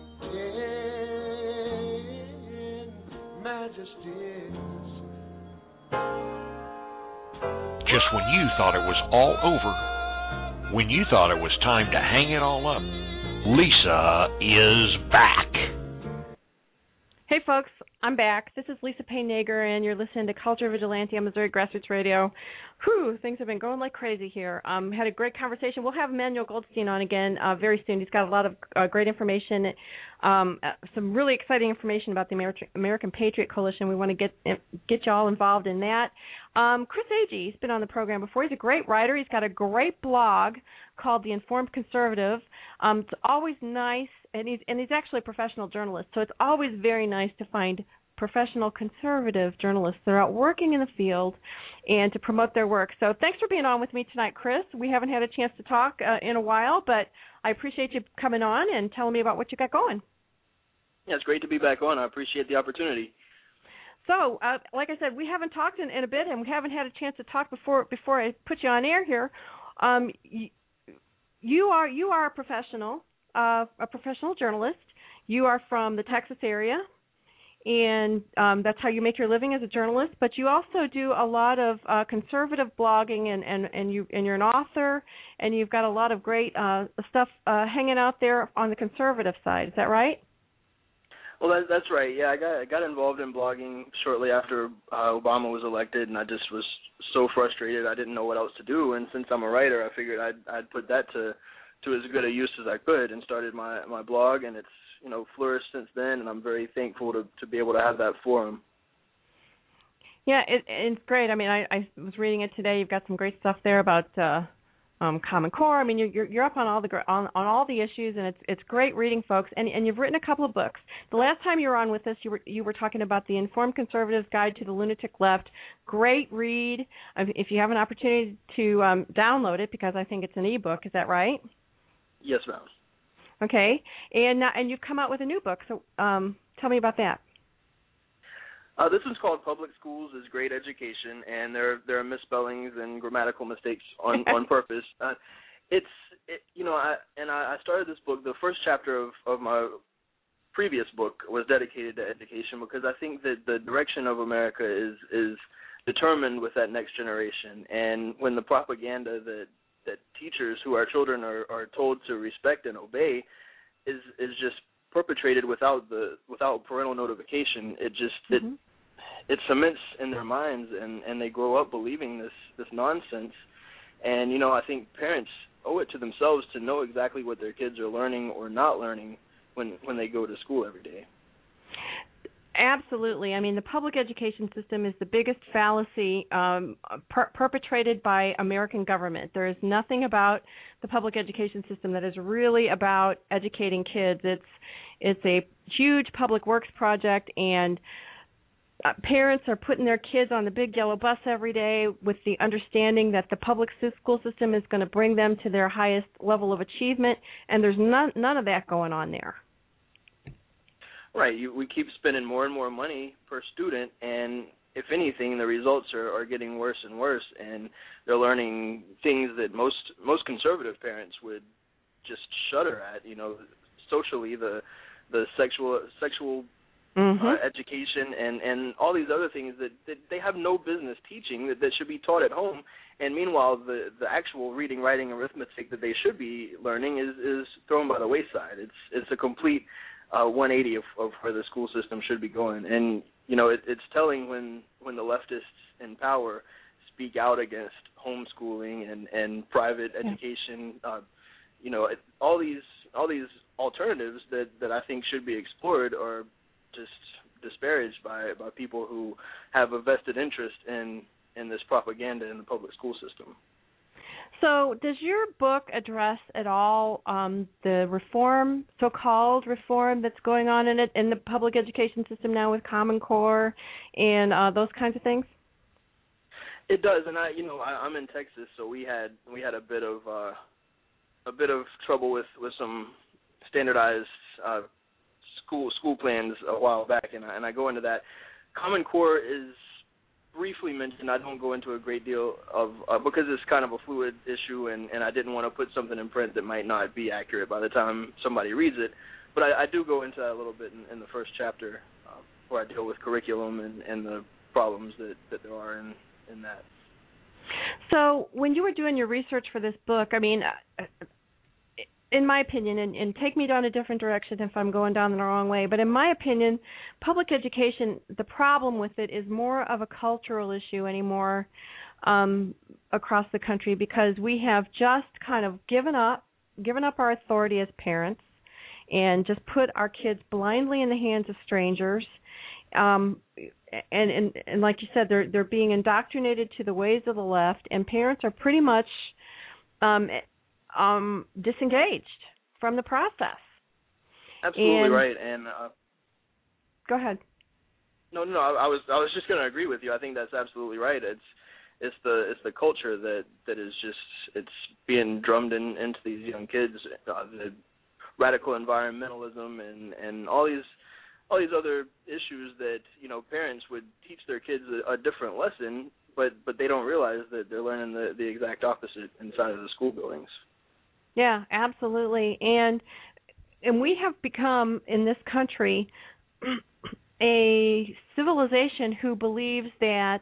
Just when you thought it was all over, when you thought it was time to hang it all up, Lisa is back. Hey folks, I'm back. This is Lisa Payne Nager, and you're listening to Culture Vigilante on Missouri Grassroots Radio. Whew, things have been going like crazy here. Had a great conversation. We'll have Emmanuel Goldstein on again very soon. He's got a lot of great information, some really exciting information about the American Patriot Coalition. We want to get you all involved in that. Chris Agee, he's been on the program before. He's a great writer. He's got a great blog called The Informed Conservative. It's always nice, and he's actually a professional journalist, so it's always very nice to find professional conservative journalists that are out working in the field and to promote their work. So thanks for being on with me tonight, Chris. We haven't had a chance to talk in a while, but I appreciate you coming on and telling me about what you got going. Yeah, it's great to be back on. I appreciate the opportunity. So, like I said, we haven't talked in a bit, and we haven't had a chance to talk before I put you on air here. You are a professional journalist. You are from the Texas area, and that's how you make your living as a journalist. But you also do a lot of conservative blogging, and you're an author, and you've got a lot of great stuff hanging out there on the conservative side. Is that right? Well, that's right. Yeah, I got involved in blogging shortly after Obama was elected, and I just was so frustrated. I didn't know what else to do, and since I'm a writer, I figured I'd put that to as good a use as I could, and started my blog, and it's flourished since then, and I'm very thankful to be able to have that forum. Yeah, it's great. I mean, I was reading it today. You've got some great stuff there about Common Core. I mean, you're up on all the issues, and it's great reading, folks. And you've written a couple of books. The last time you were on with us, you were talking about the Informed Conservative's Guide to the Lunatic Left. Great read. If you have an opportunity to download it, because I think it's an ebook. Is that right? Yes, ma'am. Okay, and you've come out with a new book. So tell me about that. This one's called Public Schools is Great Education, and there are misspellings and grammatical mistakes on purpose. I started this book. The first chapter of my previous book was dedicated to education, because I think that the direction of America is determined with that next generation. And when the propaganda that teachers who our children are told to respect and obey is just perpetrated without parental notification, it cements in their minds, and they grow up believing this nonsense. And I think parents owe it to themselves to know exactly what their kids are learning or not learning when they go to school every day. Absolutely. I mean, the public education system is the biggest fallacy perpetrated by American government. There is nothing about the public education system that is really about educating kids. It's a huge public works project, and parents are putting their kids on the big yellow bus every day with the understanding that the public school system is going to bring them to their highest level of achievement, and there's none of that going on there. Right. We keep spending more and more money per student, and if anything, the results are getting worse and worse, and they're learning things that most conservative parents would just shudder at. Socially, the sexual education and all these other things that they have no business teaching, that should be taught at home. And meanwhile, the actual reading, writing, arithmetic that they should be learning is thrown by the wayside. It's a complete 180 of where the school system should be going. And it's telling when the leftists in power speak out against homeschooling and private education. All these alternatives that I think should be explored are just disparaged by people who have a vested interest in this propaganda in the public school system. So does your book address at all the reform, so-called reform that's going on in the public education system now with Common Core and those kinds of things? It does, and I'm in Texas, so we had a bit of trouble with some standardized school plans a while back, and I go into that. Common Core is briefly mentioned. I don't go into a great deal of because it's kind of a fluid issue, and I didn't want to put something in print that might not be accurate by the time somebody reads it. But I do go into that a little bit in the first chapter, where I deal with curriculum and the problems that there are in that. So when you were doing your research for this book, I mean, in my opinion, and take me down a different direction if I'm going down the wrong way, but in my opinion, public education, the problem with it is more of a cultural issue anymore. across the country because we have just kind of given up our authority as parents and just put our kids blindly in the hands of strangers. And like you said, they're being indoctrinated to the ways of the left, and parents are pretty much disengaged from the process. Absolutely right. And go ahead. No, I was just going to agree with you. I think that's absolutely right. It's the culture that is just, it's being drummed into these young kids, the radical environmentalism and all these other issues that, you know, parents would teach their kids a different lesson, but they don't realize that they're learning the exact opposite inside of the school buildings. Yeah, absolutely. And we have become in this country a civilization who believes that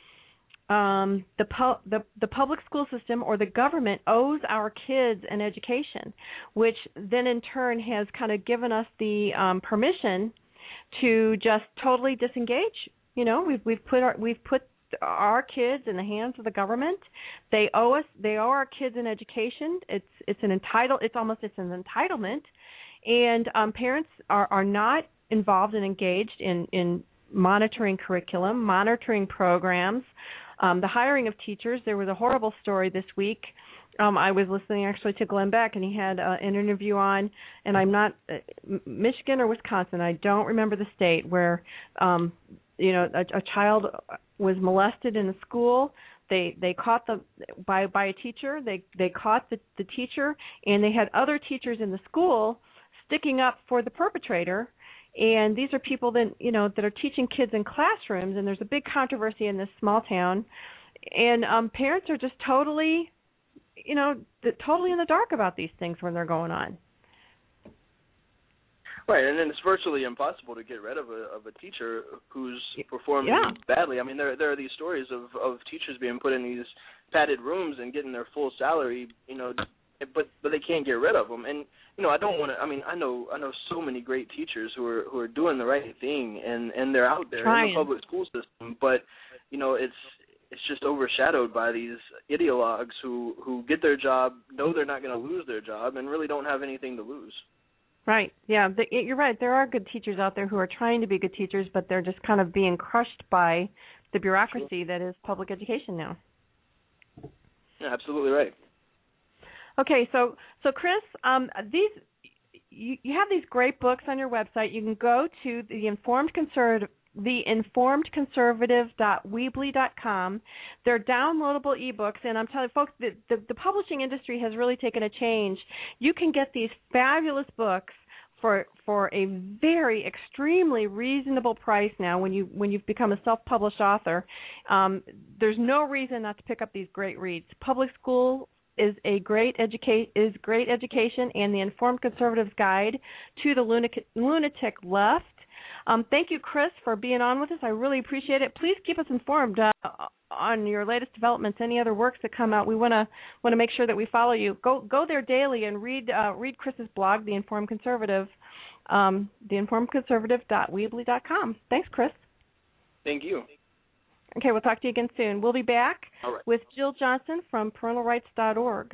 the public school system or the government owes our kids an education, which then in turn has kind of given us the permission to just totally disengage. You know, we've put our kids in the hands of the government. They owe our kids an education. It's an entitlement, and parents are not involved and engaged in monitoring curriculum, monitoring programs, the hiring of teachers. There was a horrible story this week. I was listening actually to Glenn Beck, and he had an interview on, and I'm not Michigan or Wisconsin, I don't remember the state, where a child was molested in a school. They caught by a teacher. They caught the teacher, and they had other teachers in the school sticking up for the perpetrator. And these are people that are teaching kids in classrooms, and there's a big controversy in this small town, and parents are just totally in the dark about these things when they're going on. Right, and then it's virtually impossible to get rid of a teacher who's performing badly. I mean, there are these stories of teachers being put in these padded rooms and getting their full salary, but they can't get rid of them. And I don't want to. I mean, I know so many great teachers who are doing the right thing, and they're out there in the public school system. But it's just overshadowed by these ideologues who get their job, know they're not going to lose their job, and really don't have anything to lose. Right. Yeah, you're right. There are good teachers out there who are trying to be good teachers, but they're just kind of being crushed by the bureaucracy that is public education now. Yeah, absolutely right. Okay, so Chris, you have these great books on your website. You can go to theinformedconservative.weebly.com. They're downloadable ebooks, and I'm telling folks that the publishing industry has really taken a change. You can get these fabulous books for a very extremely reasonable price now when you've become a self-published author. There's no reason not to pick up these great reads. Public School is great education, and the Informed Conservative's Guide to the Lunatic Left. Thank you, Chris, for being on with us. I really appreciate it. Please keep us informed on your latest developments, any other works that come out. We want to make sure that we follow you. Go there daily and read Chris's blog, The Informed Conservative, theinformedconservative.weebly.com. Thanks, Chris. Thank you. Okay, we'll talk to you again soon. We'll be back with Jill Johnson from parentalrights.org.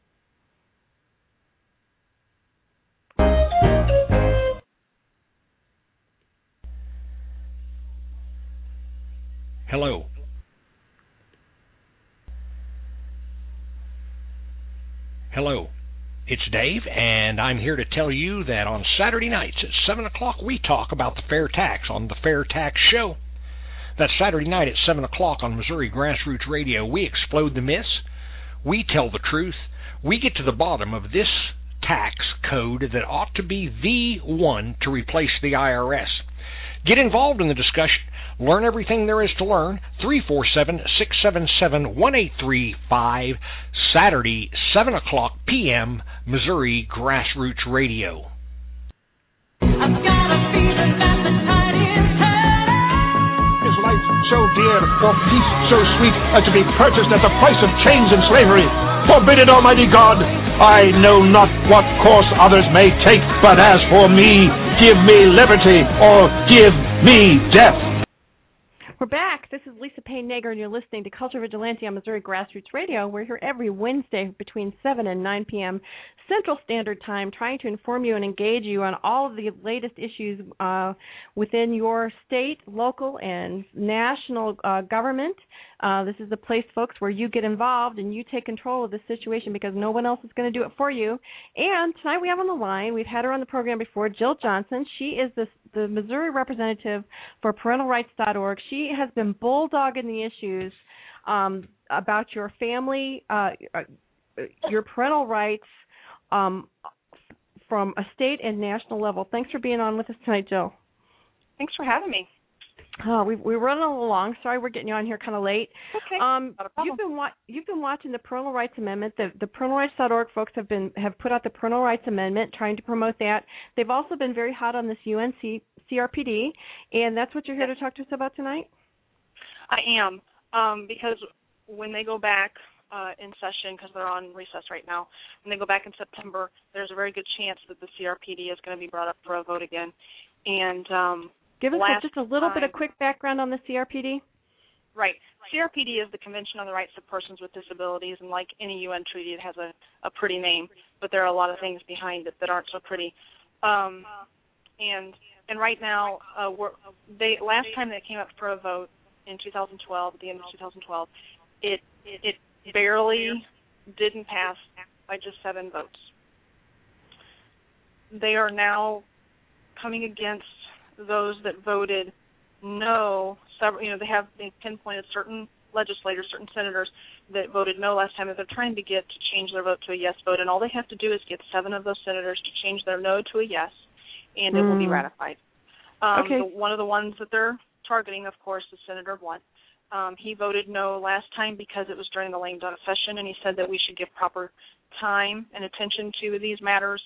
Hello. Hello. It's Dave, and I'm here to tell you that on Saturday nights at 7 o'clock we talk about the fair tax on the Fair Tax Show. That's Saturday night at 7 o'clock on Missouri Grassroots Radio. We explode the myths. We tell the truth. We get to the bottom of this tax code that ought to be the one to replace the IRS. Get involved in the discussion. Learn everything there is to learn. 347-677-1835, Saturday, 7 o'clock p.m., Missouri Grassroots Radio. I've got a feeling that the tide is turning. Is life so dear, or peace so sweet, as to be purchased at the price of chains and slavery? Forbid it, Almighty God! I know not what course others may take, but as for me, give me liberty, or give me death. We're back. This is Lisa Payne Nager, and you're listening to Culture Vigilante on Missouri Grassroots Radio. We're here every Wednesday between 7 and 9 p.m. Central Standard Time, trying to inform you and engage you on all of the latest issues within your state, local, and national government. This is the place, folks, where you get involved and you take control of the situation because no one else is going to do it for you. And tonight we have on the line, we've had her on the program before, Jill Johnson. She is the Missouri representative for ParentalRights.org. She has been bulldogging the issues about your family, your parental rights from a state and national level. Thanks for being on with us tonight, Jill. Thanks for having me. We're running along. Sorry we're getting you on here kind of late. Okay. Not a problem. You've been watching the Parental Rights Amendment. The ParentalRights.org folks have put out the Parental Rights Amendment, trying to promote that. They've also been very hot on this UNC CRPD, and that's what you're here to talk to us about tonight? I am, because when they go back in session, because they're on recess right now, when they go back in September, there's a very good chance that the CRPD is going to be brought up for a vote again. And give us just a little bit of quick background on the CRPD. Right. CRPD is the Convention on the Rights of Persons with Disabilities, and like any UN treaty, it has a pretty name, but there are a lot of things behind it that aren't so pretty. And right now, last time they came up for a vote in 2012, at the end of 2012, it barely didn't pass by just 7 votes. They are now coming against those that voted no. They pinpointed certain legislators, certain senators that voted no last time, that they're trying to get to change their vote to a yes vote, and all they have to do is get 7 of those senators to change their no to a yes, and it will be ratified. Okay. One of the ones that they're targeting, of course, is Senator Blunt. He voted no last time because it was during the lame duck session, and he said that we should give proper time and attention to these matters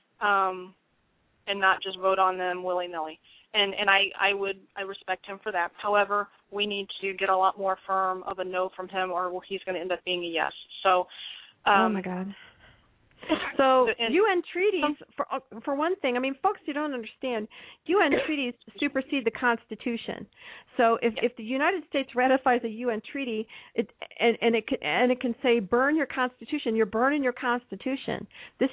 and not just vote on them willy-nilly. And I respect him for that. However, we need to get a lot more firm of a no from him, or he's going to end up being a yes. So, oh my God. So UN treaties, for one thing, I mean, folks, you don't understand, UN treaties supersede the Constitution. So if the United States ratifies a UN treaty, it can say burn your Constitution, you're burning your Constitution. This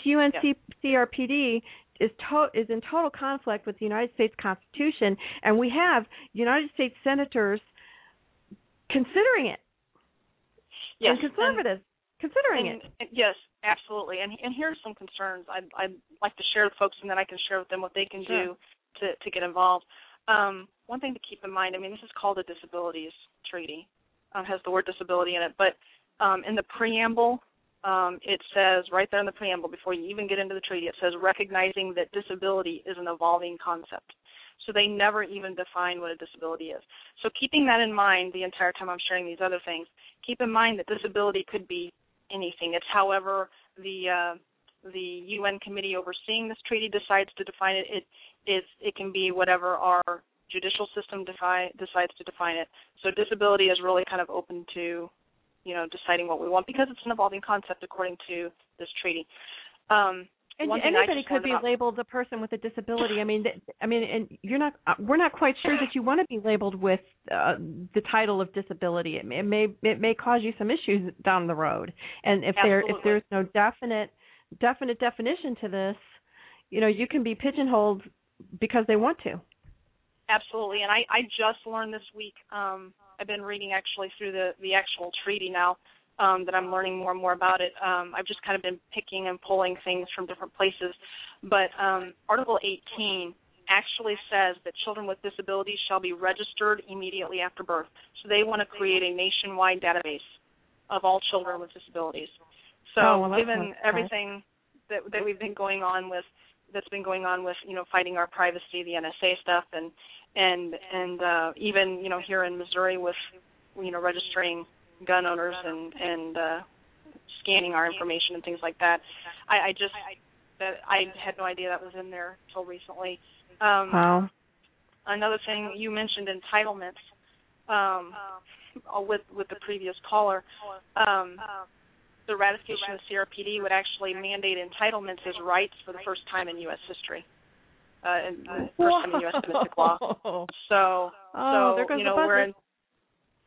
CRPD is in total conflict with the United States Constitution, and we have United States senators considering it. Yes, and conservatives considering it. Yes, absolutely. And here's some concerns I'd like to share with folks, and then I can share with them what they can do to get involved. One thing to keep in mind, I mean, this is called a disabilities treaty. Has the word disability in it, but in the preamble, it says right there in the preamble, before you even get into the treaty, it says recognizing that disability is an evolving concept. So they never even define what a disability is. So keeping that in mind the entire time I'm sharing these other things, keep in mind that disability could be anything. It's however the UN committee overseeing this treaty decides to define it. It can be whatever our judicial system decides to define it. So disability is really kind of open to, deciding what we want, because it's an evolving concept according to this treaty. And anybody could be labeled a person with a disability. I mean, and we're not quite sure that you want to be labeled with the title of disability. It may cause you some issues down the road. And if there's no definite definition to this, you can be pigeonholed because they want to. Absolutely, and I just learned this week. I've been reading actually through the actual treaty now. That I'm learning more and more about it. I've just kind of been picking and pulling things from different places. But Article 18 actually says that children with disabilities shall be registered immediately after birth. So they want to create a nationwide database of all children with disabilities. So given everything that we've been going on with, fighting our privacy, the NSA stuff, and even, here in Missouri with, registering gun owners and scanning our information and things like that. I had no idea that was in there until recently. Wow. Another thing you mentioned, entitlements, with the previous caller. The ratification of CRPD would actually mandate entitlements as rights for the first time in U.S. history. First time in U.S. domestic law. So there goes the budget.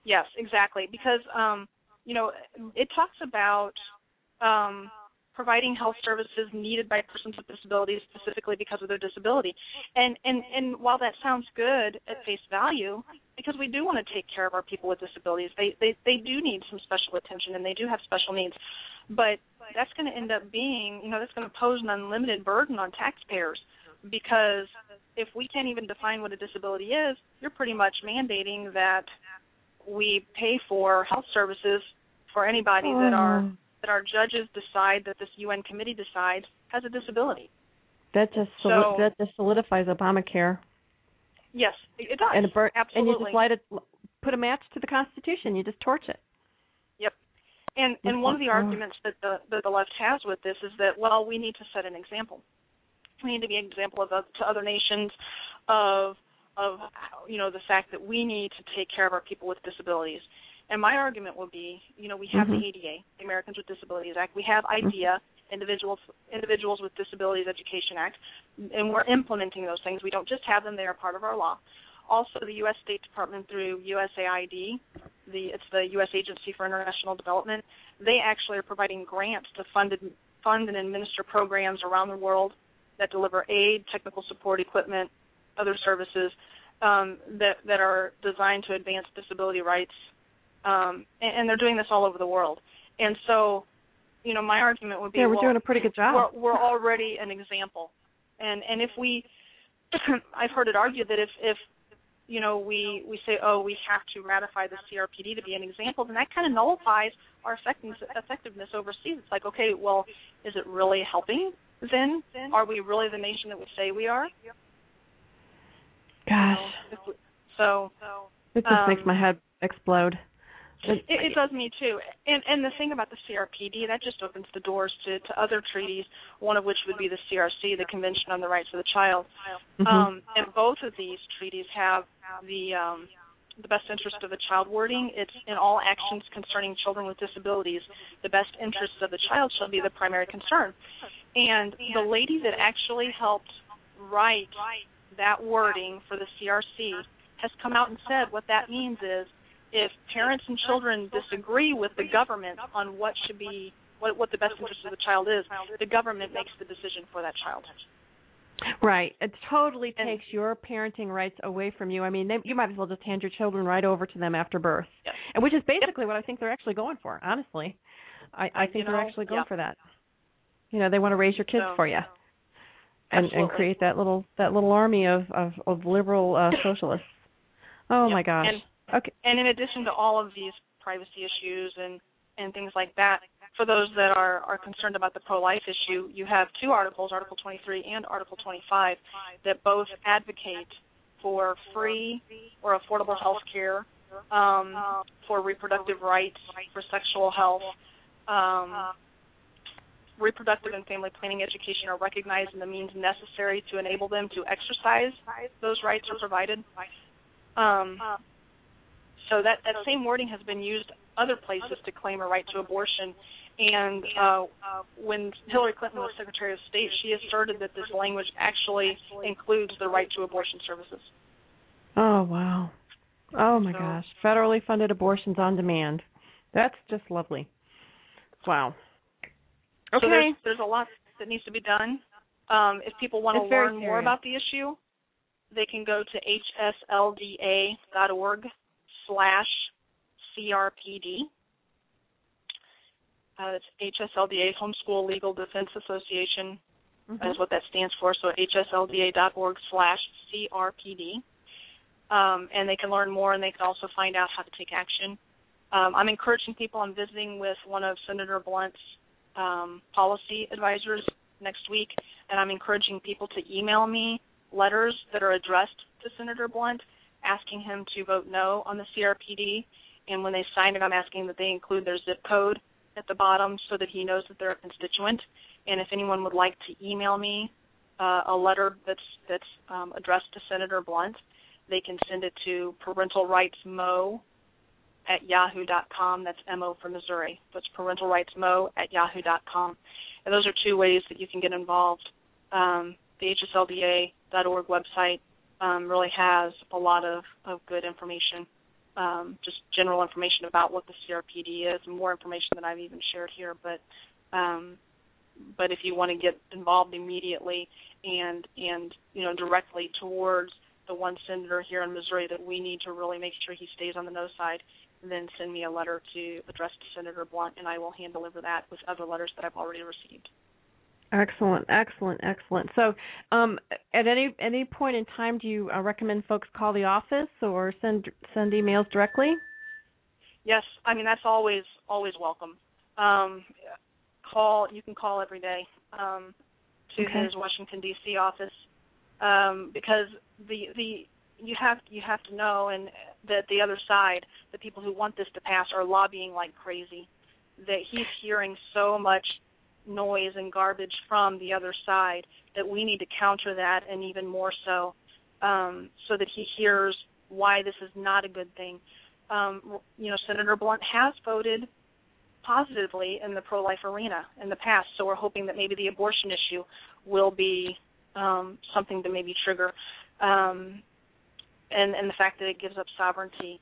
Yes, exactly. Because, it talks about providing health services needed by persons with disabilities specifically because of their disability. And while that sounds good at face value, because we do want to take care of our people with disabilities, they do need some special attention and they do have special needs. But that's going to end up being, that's going to pose an unlimited burden on taxpayers, because if we can't even define what a disability is, you're pretty much mandating that we pay for health services for anybody that our judges decide, that this UN committee decides has a disability. That just solidifies Obamacare. Yes, it does. Absolutely. And you just put a match to the Constitution. You just torch it. Yep. And one of the arguments that the left has with this is that, well, we need to set an example. We need to be an example to other nations of the fact that we need to take care of our people with disabilities. And my argument would be, we have the ADA, the Americans with Disabilities Act. We have IDEA, Individuals with Disabilities Education Act, and we're implementing those things. We don't just have them; they are part of our law. Also, the U.S. State Department through USAID, it's the U.S. Agency for International Development. They actually are providing grants to fund and administer programs around the world that deliver aid, technical support, equipment, other services that are designed to advance disability rights. And they're doing this all over the world. And so, my argument would be, we're doing a pretty good job. We're already an example. And if we, I've heard it argued that if we say, we have to ratify the CRPD to be an example, then that kind of nullifies our effectiveness overseas. It's like, okay, well, is it really helping then? Are we really the nation that we say we are? Gosh. It just makes my head explode. It does me too. And the thing about the CRPD, that just opens the doors to other treaties, one of which would be the CRC, the Convention on the Rights of the Child. And both of these treaties have the best interest of the child wording. It's in all actions concerning children with disabilities, the best interests of the child shall be the primary concern. And the lady that actually helped write that wording for the CRC has come out and said what that means is, if parents and children disagree with the government on what should be, what the best interest of the child is, the government makes the decision for that child. Right. It totally takes your parenting rights away from you. I mean, you might as well just hand your children right over to them after birth, and which is basically what I think they're actually going for, honestly. I think they're actually going for that. They want to raise your kids for you and create that little army of liberal socialists. Oh, my gosh. Okay. And in addition to all of these privacy issues and things like that, for those that are concerned about the pro-life issue, you have two articles, Article 23 and Article 25, that both advocate for free or affordable health care, for reproductive rights, for sexual health. Reproductive and family planning education are recognized in the means necessary to enable them to exercise those rights are provided. So that same wording has been used other places to claim a right to abortion. And when Hillary Clinton was Secretary of State, she asserted that this language actually includes the right to abortion services. Oh, wow. Oh, my gosh. Federally funded abortions on demand. That's just lovely. Wow. Okay. So there's a lot that needs to be done. If people want to learn more about the issue, they can go to hslda.org/CRPD. It's HSLDA, Homeschool Legal Defense Association. Is what that stands for. So hslda.org/CRPD. And they can learn more, and they can also find out how to take action. I'm encouraging people. I'm visiting with one of Senator Blunt's policy advisors next week, and I'm encouraging people to email me letters that are addressed to Senator Blunt asking him to vote no on the CRPD, and when they sign it, I'm asking that they include their zip code at the bottom so that he knows that they're a constituent. And if anyone would like to email me a letter that's addressed to Senator Blunt, they can send it to parentalrightsmo@yahoo.com. That's M-O for Missouri. So it's parentalrightsmo@yahoo.com. And those are two ways that you can get involved. The hslda.org website really has a lot of good information just general information about what the CRPD is, more information than I've even shared here. But if you want to get involved immediately and directly towards the one senator here in Missouri that we need to really make sure he stays on the no side, then send me a letter to address to Senator Blunt, and I will hand deliver that with other letters that I've already received. Excellent. So at any point in time, do you recommend folks call the office or send emails directly? Yes, I mean, that's always welcome. You can call every day to his Washington, D.C. office because you have to know and that the other side, the people who want this to pass, are lobbying like crazy, that he's hearing so much noise and garbage from the other side that we need to counter that, and even more so that he hears why this is not a good thing. Senator Blunt has voted positively in the pro-life arena in the past, so we're hoping that maybe the abortion issue will be something to maybe trigger, and the fact that it gives up sovereignty.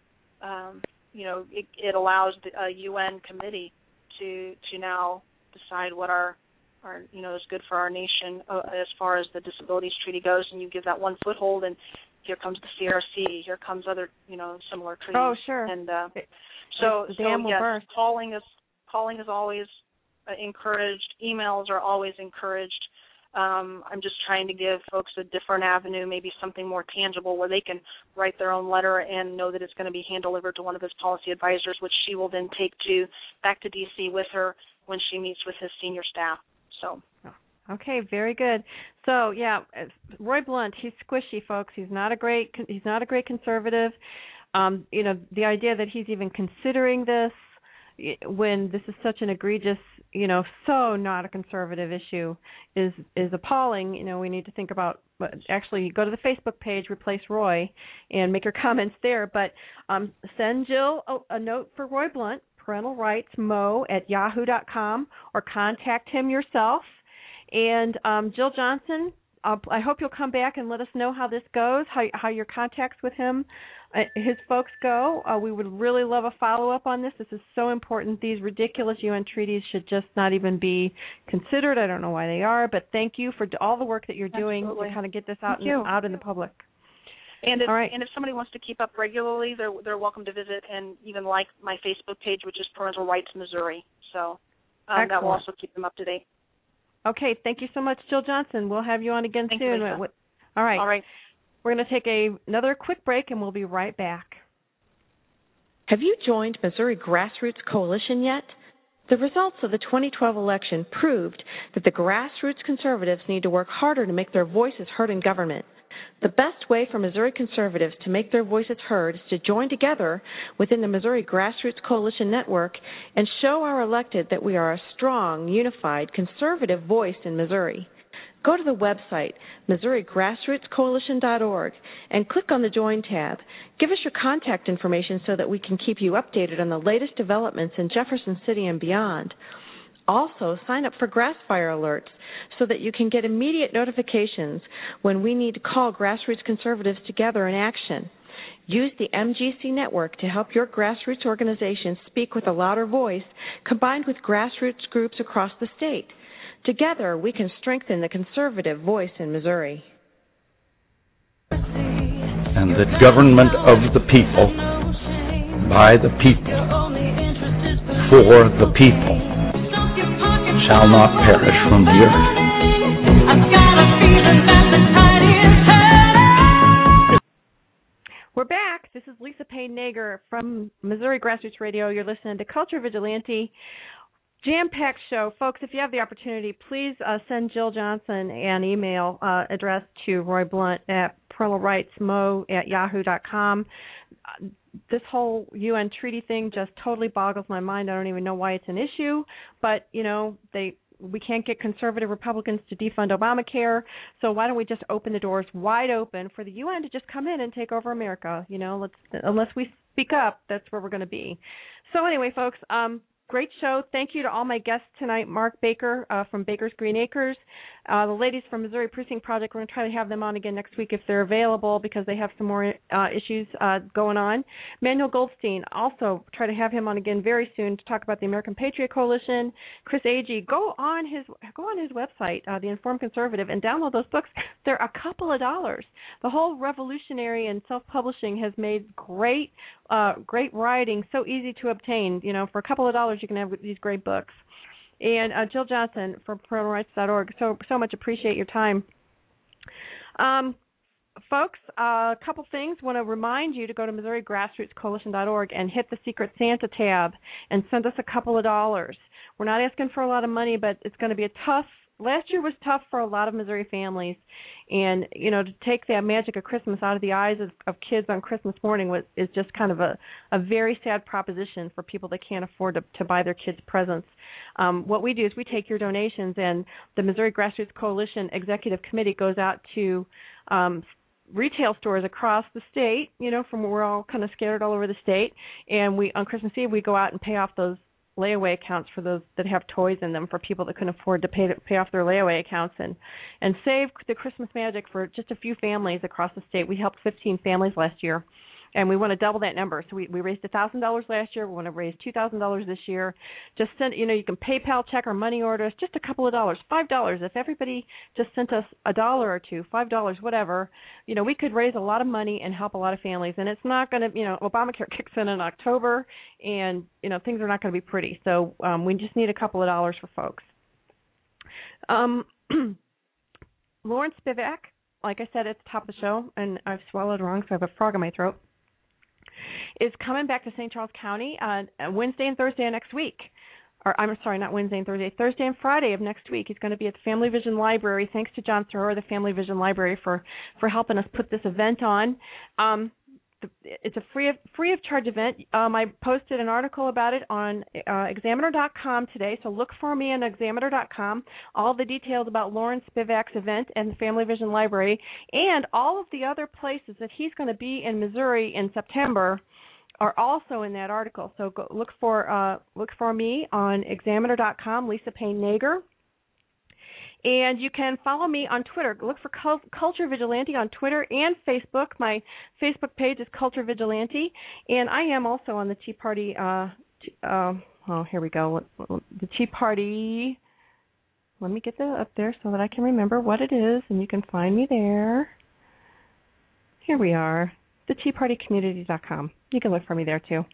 It allows a UN committee to now decide what our is good for our nation as far as the disabilities treaty goes, and you give that one foothold, and here comes the CRC, here comes other similar treaties. Oh, sure. And so yes, calling is always encouraged. Emails are always encouraged. I'm just trying to give folks a different avenue, maybe something more tangible where they can write their own letter and know that it's going to be hand-delivered to one of his policy advisors, which she will then take back to D.C. with her when she meets with his senior staff. So. Okay, very good. So yeah, Roy Blunt, he's squishy, folks. He's not a great conservative. The idea that he's even considering this when this is such an egregious, so not a conservative issue is appalling. We need to think about, actually go to the Facebook page, replace Roy, and make your comments there. But send Jill a note for Roy Blunt, parental rights mo@yahoo.com, or contact him yourself. And Jill Johnson, I hope you'll come back and let us know how this goes, how your contacts with him, his folks go. We would really love a follow-up on this. This is so important. These ridiculous UN treaties should just not even be considered. I don't know why they are, but thank you for all the work that you're doing to kind of get this out in the public. And if somebody wants to keep up regularly, they're welcome to visit and even like my Facebook page, which is Parental Rights Missouri. So that will also keep them up to date. Okay, thank you so much, Jill Johnson. We'll have you on again soon. You, Lisa. All right. All right. We're going to take another quick break, and we'll be right back. Have you joined Missouri Grassroots Coalition yet? The results of the 2012 election proved that the grassroots conservatives need to work harder to make their voices heard in government. The best way for Missouri conservatives to make their voices heard is to join together within the Missouri Grassroots Coalition Network and show our elected that we are a strong, unified, conservative voice in Missouri. Go to the website, MissouriGrassrootsCoalition.org, and click on the Join tab. Give us your contact information so that we can keep you updated on the latest developments in Jefferson City and beyond. Also, sign up for Grassfire alerts so that you can get immediate notifications when we need to call grassroots conservatives together in action. Use the MGC network to help your grassroots organization speak with a louder voice, combined with grassroots groups across the state. Together, we can strengthen the conservative voice in Missouri. And the government of the people, by the people, for the people, shall not perish from the earth. We're back. This is Lisa Payne Nager from Missouri Grassroots Radio. You're listening to Culture Vigilante. Jam-packed show. Folks, if you have the opportunity, please send Jill Johnson an email addressed to Roy Blunt at parentalrightsmo@yahoo.com. This whole UN treaty thing just totally boggles my mind. I don't even know why it's an issue, but, we can't get conservative Republicans to defund Obamacare, so why don't we just open the doors wide open for the UN to just come in and take over America? Unless we speak up, that's where we're going to be. So anyway, folks, great show. Thank you to all my guests tonight. Mark Baker from Baker's Green Acres, The ladies from Missouri Precinct Project, we're going to try to have them on again next week if they're available because they have some more issues going on. Manuel Goldstein, also try to have him on again very soon to talk about the American Patriot Coalition. Chris Agee, go on his website, The Informed Conservative, and download those books. They're a couple of dollars. The whole revolutionary and self-publishing has made great writing so easy to obtain. For a couple of dollars you can have these great books. And Jill Johnson from ParentalRights.org, so much appreciate your time. Folks, a couple things. Want to remind you to go to MissouriGrassrootsCoalition.org and hit the Secret Santa tab and send us a couple of dollars. We're not asking for a lot of money, but it's going to be last year was tough for a lot of Missouri families, and to take that magic of Christmas out of the eyes of kids on Christmas morning is just kind of a very sad proposition for people that can't afford to buy their kids presents. What we do is we take your donations, and the Missouri Grassroots Coalition Executive Committee goes out to retail stores across the state, from where we're all kind of scattered all over the state, and on Christmas Eve we go out and pay off those layaway accounts for those that have toys in them for people that couldn't afford to pay off their layaway accounts and save the Christmas magic for just a few families across the state. We helped 15 families last year, and we want to double that number. So we raised $1,000 last year. We want to raise $2,000 this year. Just send, you can PayPal, check, or money order us just a couple of dollars, $5. If everybody just sent us $1 or $2, $5, whatever, we could raise a lot of money and help a lot of families. And it's not going to, Obamacare kicks in October, and things are not going to be pretty. So we just need a couple of dollars for folks. Lauren Spivak, like I said at the top of the show, and I've swallowed wrong, so I have a frog in my throat, is coming back to St. Charles County Wednesday and Thursday of next week. Or I'm sorry, not Wednesday and Thursday, Thursday and Friday of next week. He's going to be at the Family Vision Library. Thanks to John Thoreau, the Family Vision Library, for helping us put this event on. It's a free of charge event. I posted an article about it on Examiner.com today, so look for me on Examiner.com. All the details about Lauren Spivak's event and the Family Vision Library, and all of the other places that he's going to be in Missouri in September are also in that article. So go look for me on Examiner.com, Lisa Payne Nager. And you can follow me on Twitter. Look for Culture Vigilante on Twitter and Facebook. My Facebook page is Culture Vigilante. And I am also on the Tea Party. Here we go. The Tea Party. Let me get that up there so that I can remember what it is, and you can find me there. Here we are. TheTeaPartyCommunity.com. You can look for me there, too.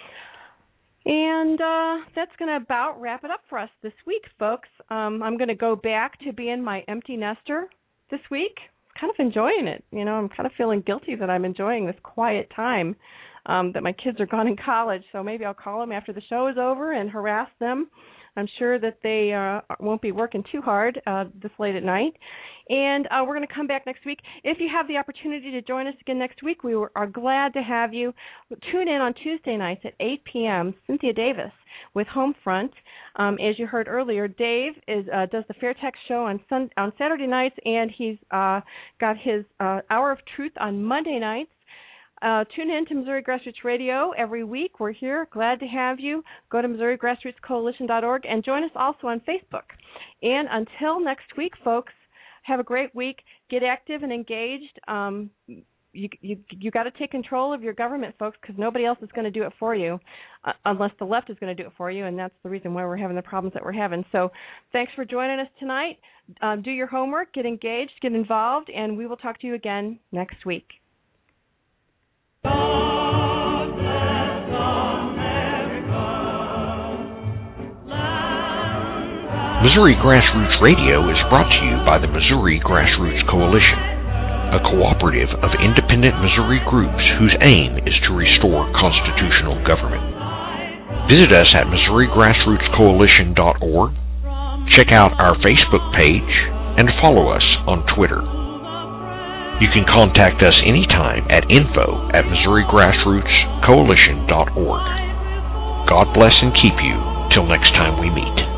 And that's going to about wrap it up for us this week, folks. I'm going to go back to being my empty nester this week. Kind of enjoying it. I'm kind of feeling guilty that I'm enjoying this quiet time, that my kids are gone in college. So maybe I'll call them after the show is over and harass them. I'm sure that they won't be working too hard this late at night. And we're going to come back next week. If you have the opportunity to join us again next week, we are glad to have you. Tune in on Tuesday nights at 8 p.m., Cynthia Davis with Homefront. As you heard earlier, Dave does the Fairtex show on Saturday nights, and he's got his Hour of Truth on Monday nights. Tune in to Missouri Grassroots Radio every week. We're here. Glad to have you. Go to MissouriGrassrootsCoalition.org and join us also on Facebook. And until next week, folks, have a great week. Get active and engaged. You got to take control of your government, folks, because nobody else is going to do it for you, unless the left is going to do it for you, and that's the reason why we're having the problems that we're having. So thanks for joining us tonight. Do your homework, get engaged, get involved, and we will talk to you again next week. Missouri Grassroots Radio is brought to you by the Missouri Grassroots Coalition, a cooperative of independent Missouri groups whose aim is to restore constitutional government. Visit us at MissouriGrassrootsCoalition.org, check out our Facebook page, and follow us on Twitter. You can contact us anytime at info@MissouriGrassrootsCoalition.org. God bless and keep you till next time we meet.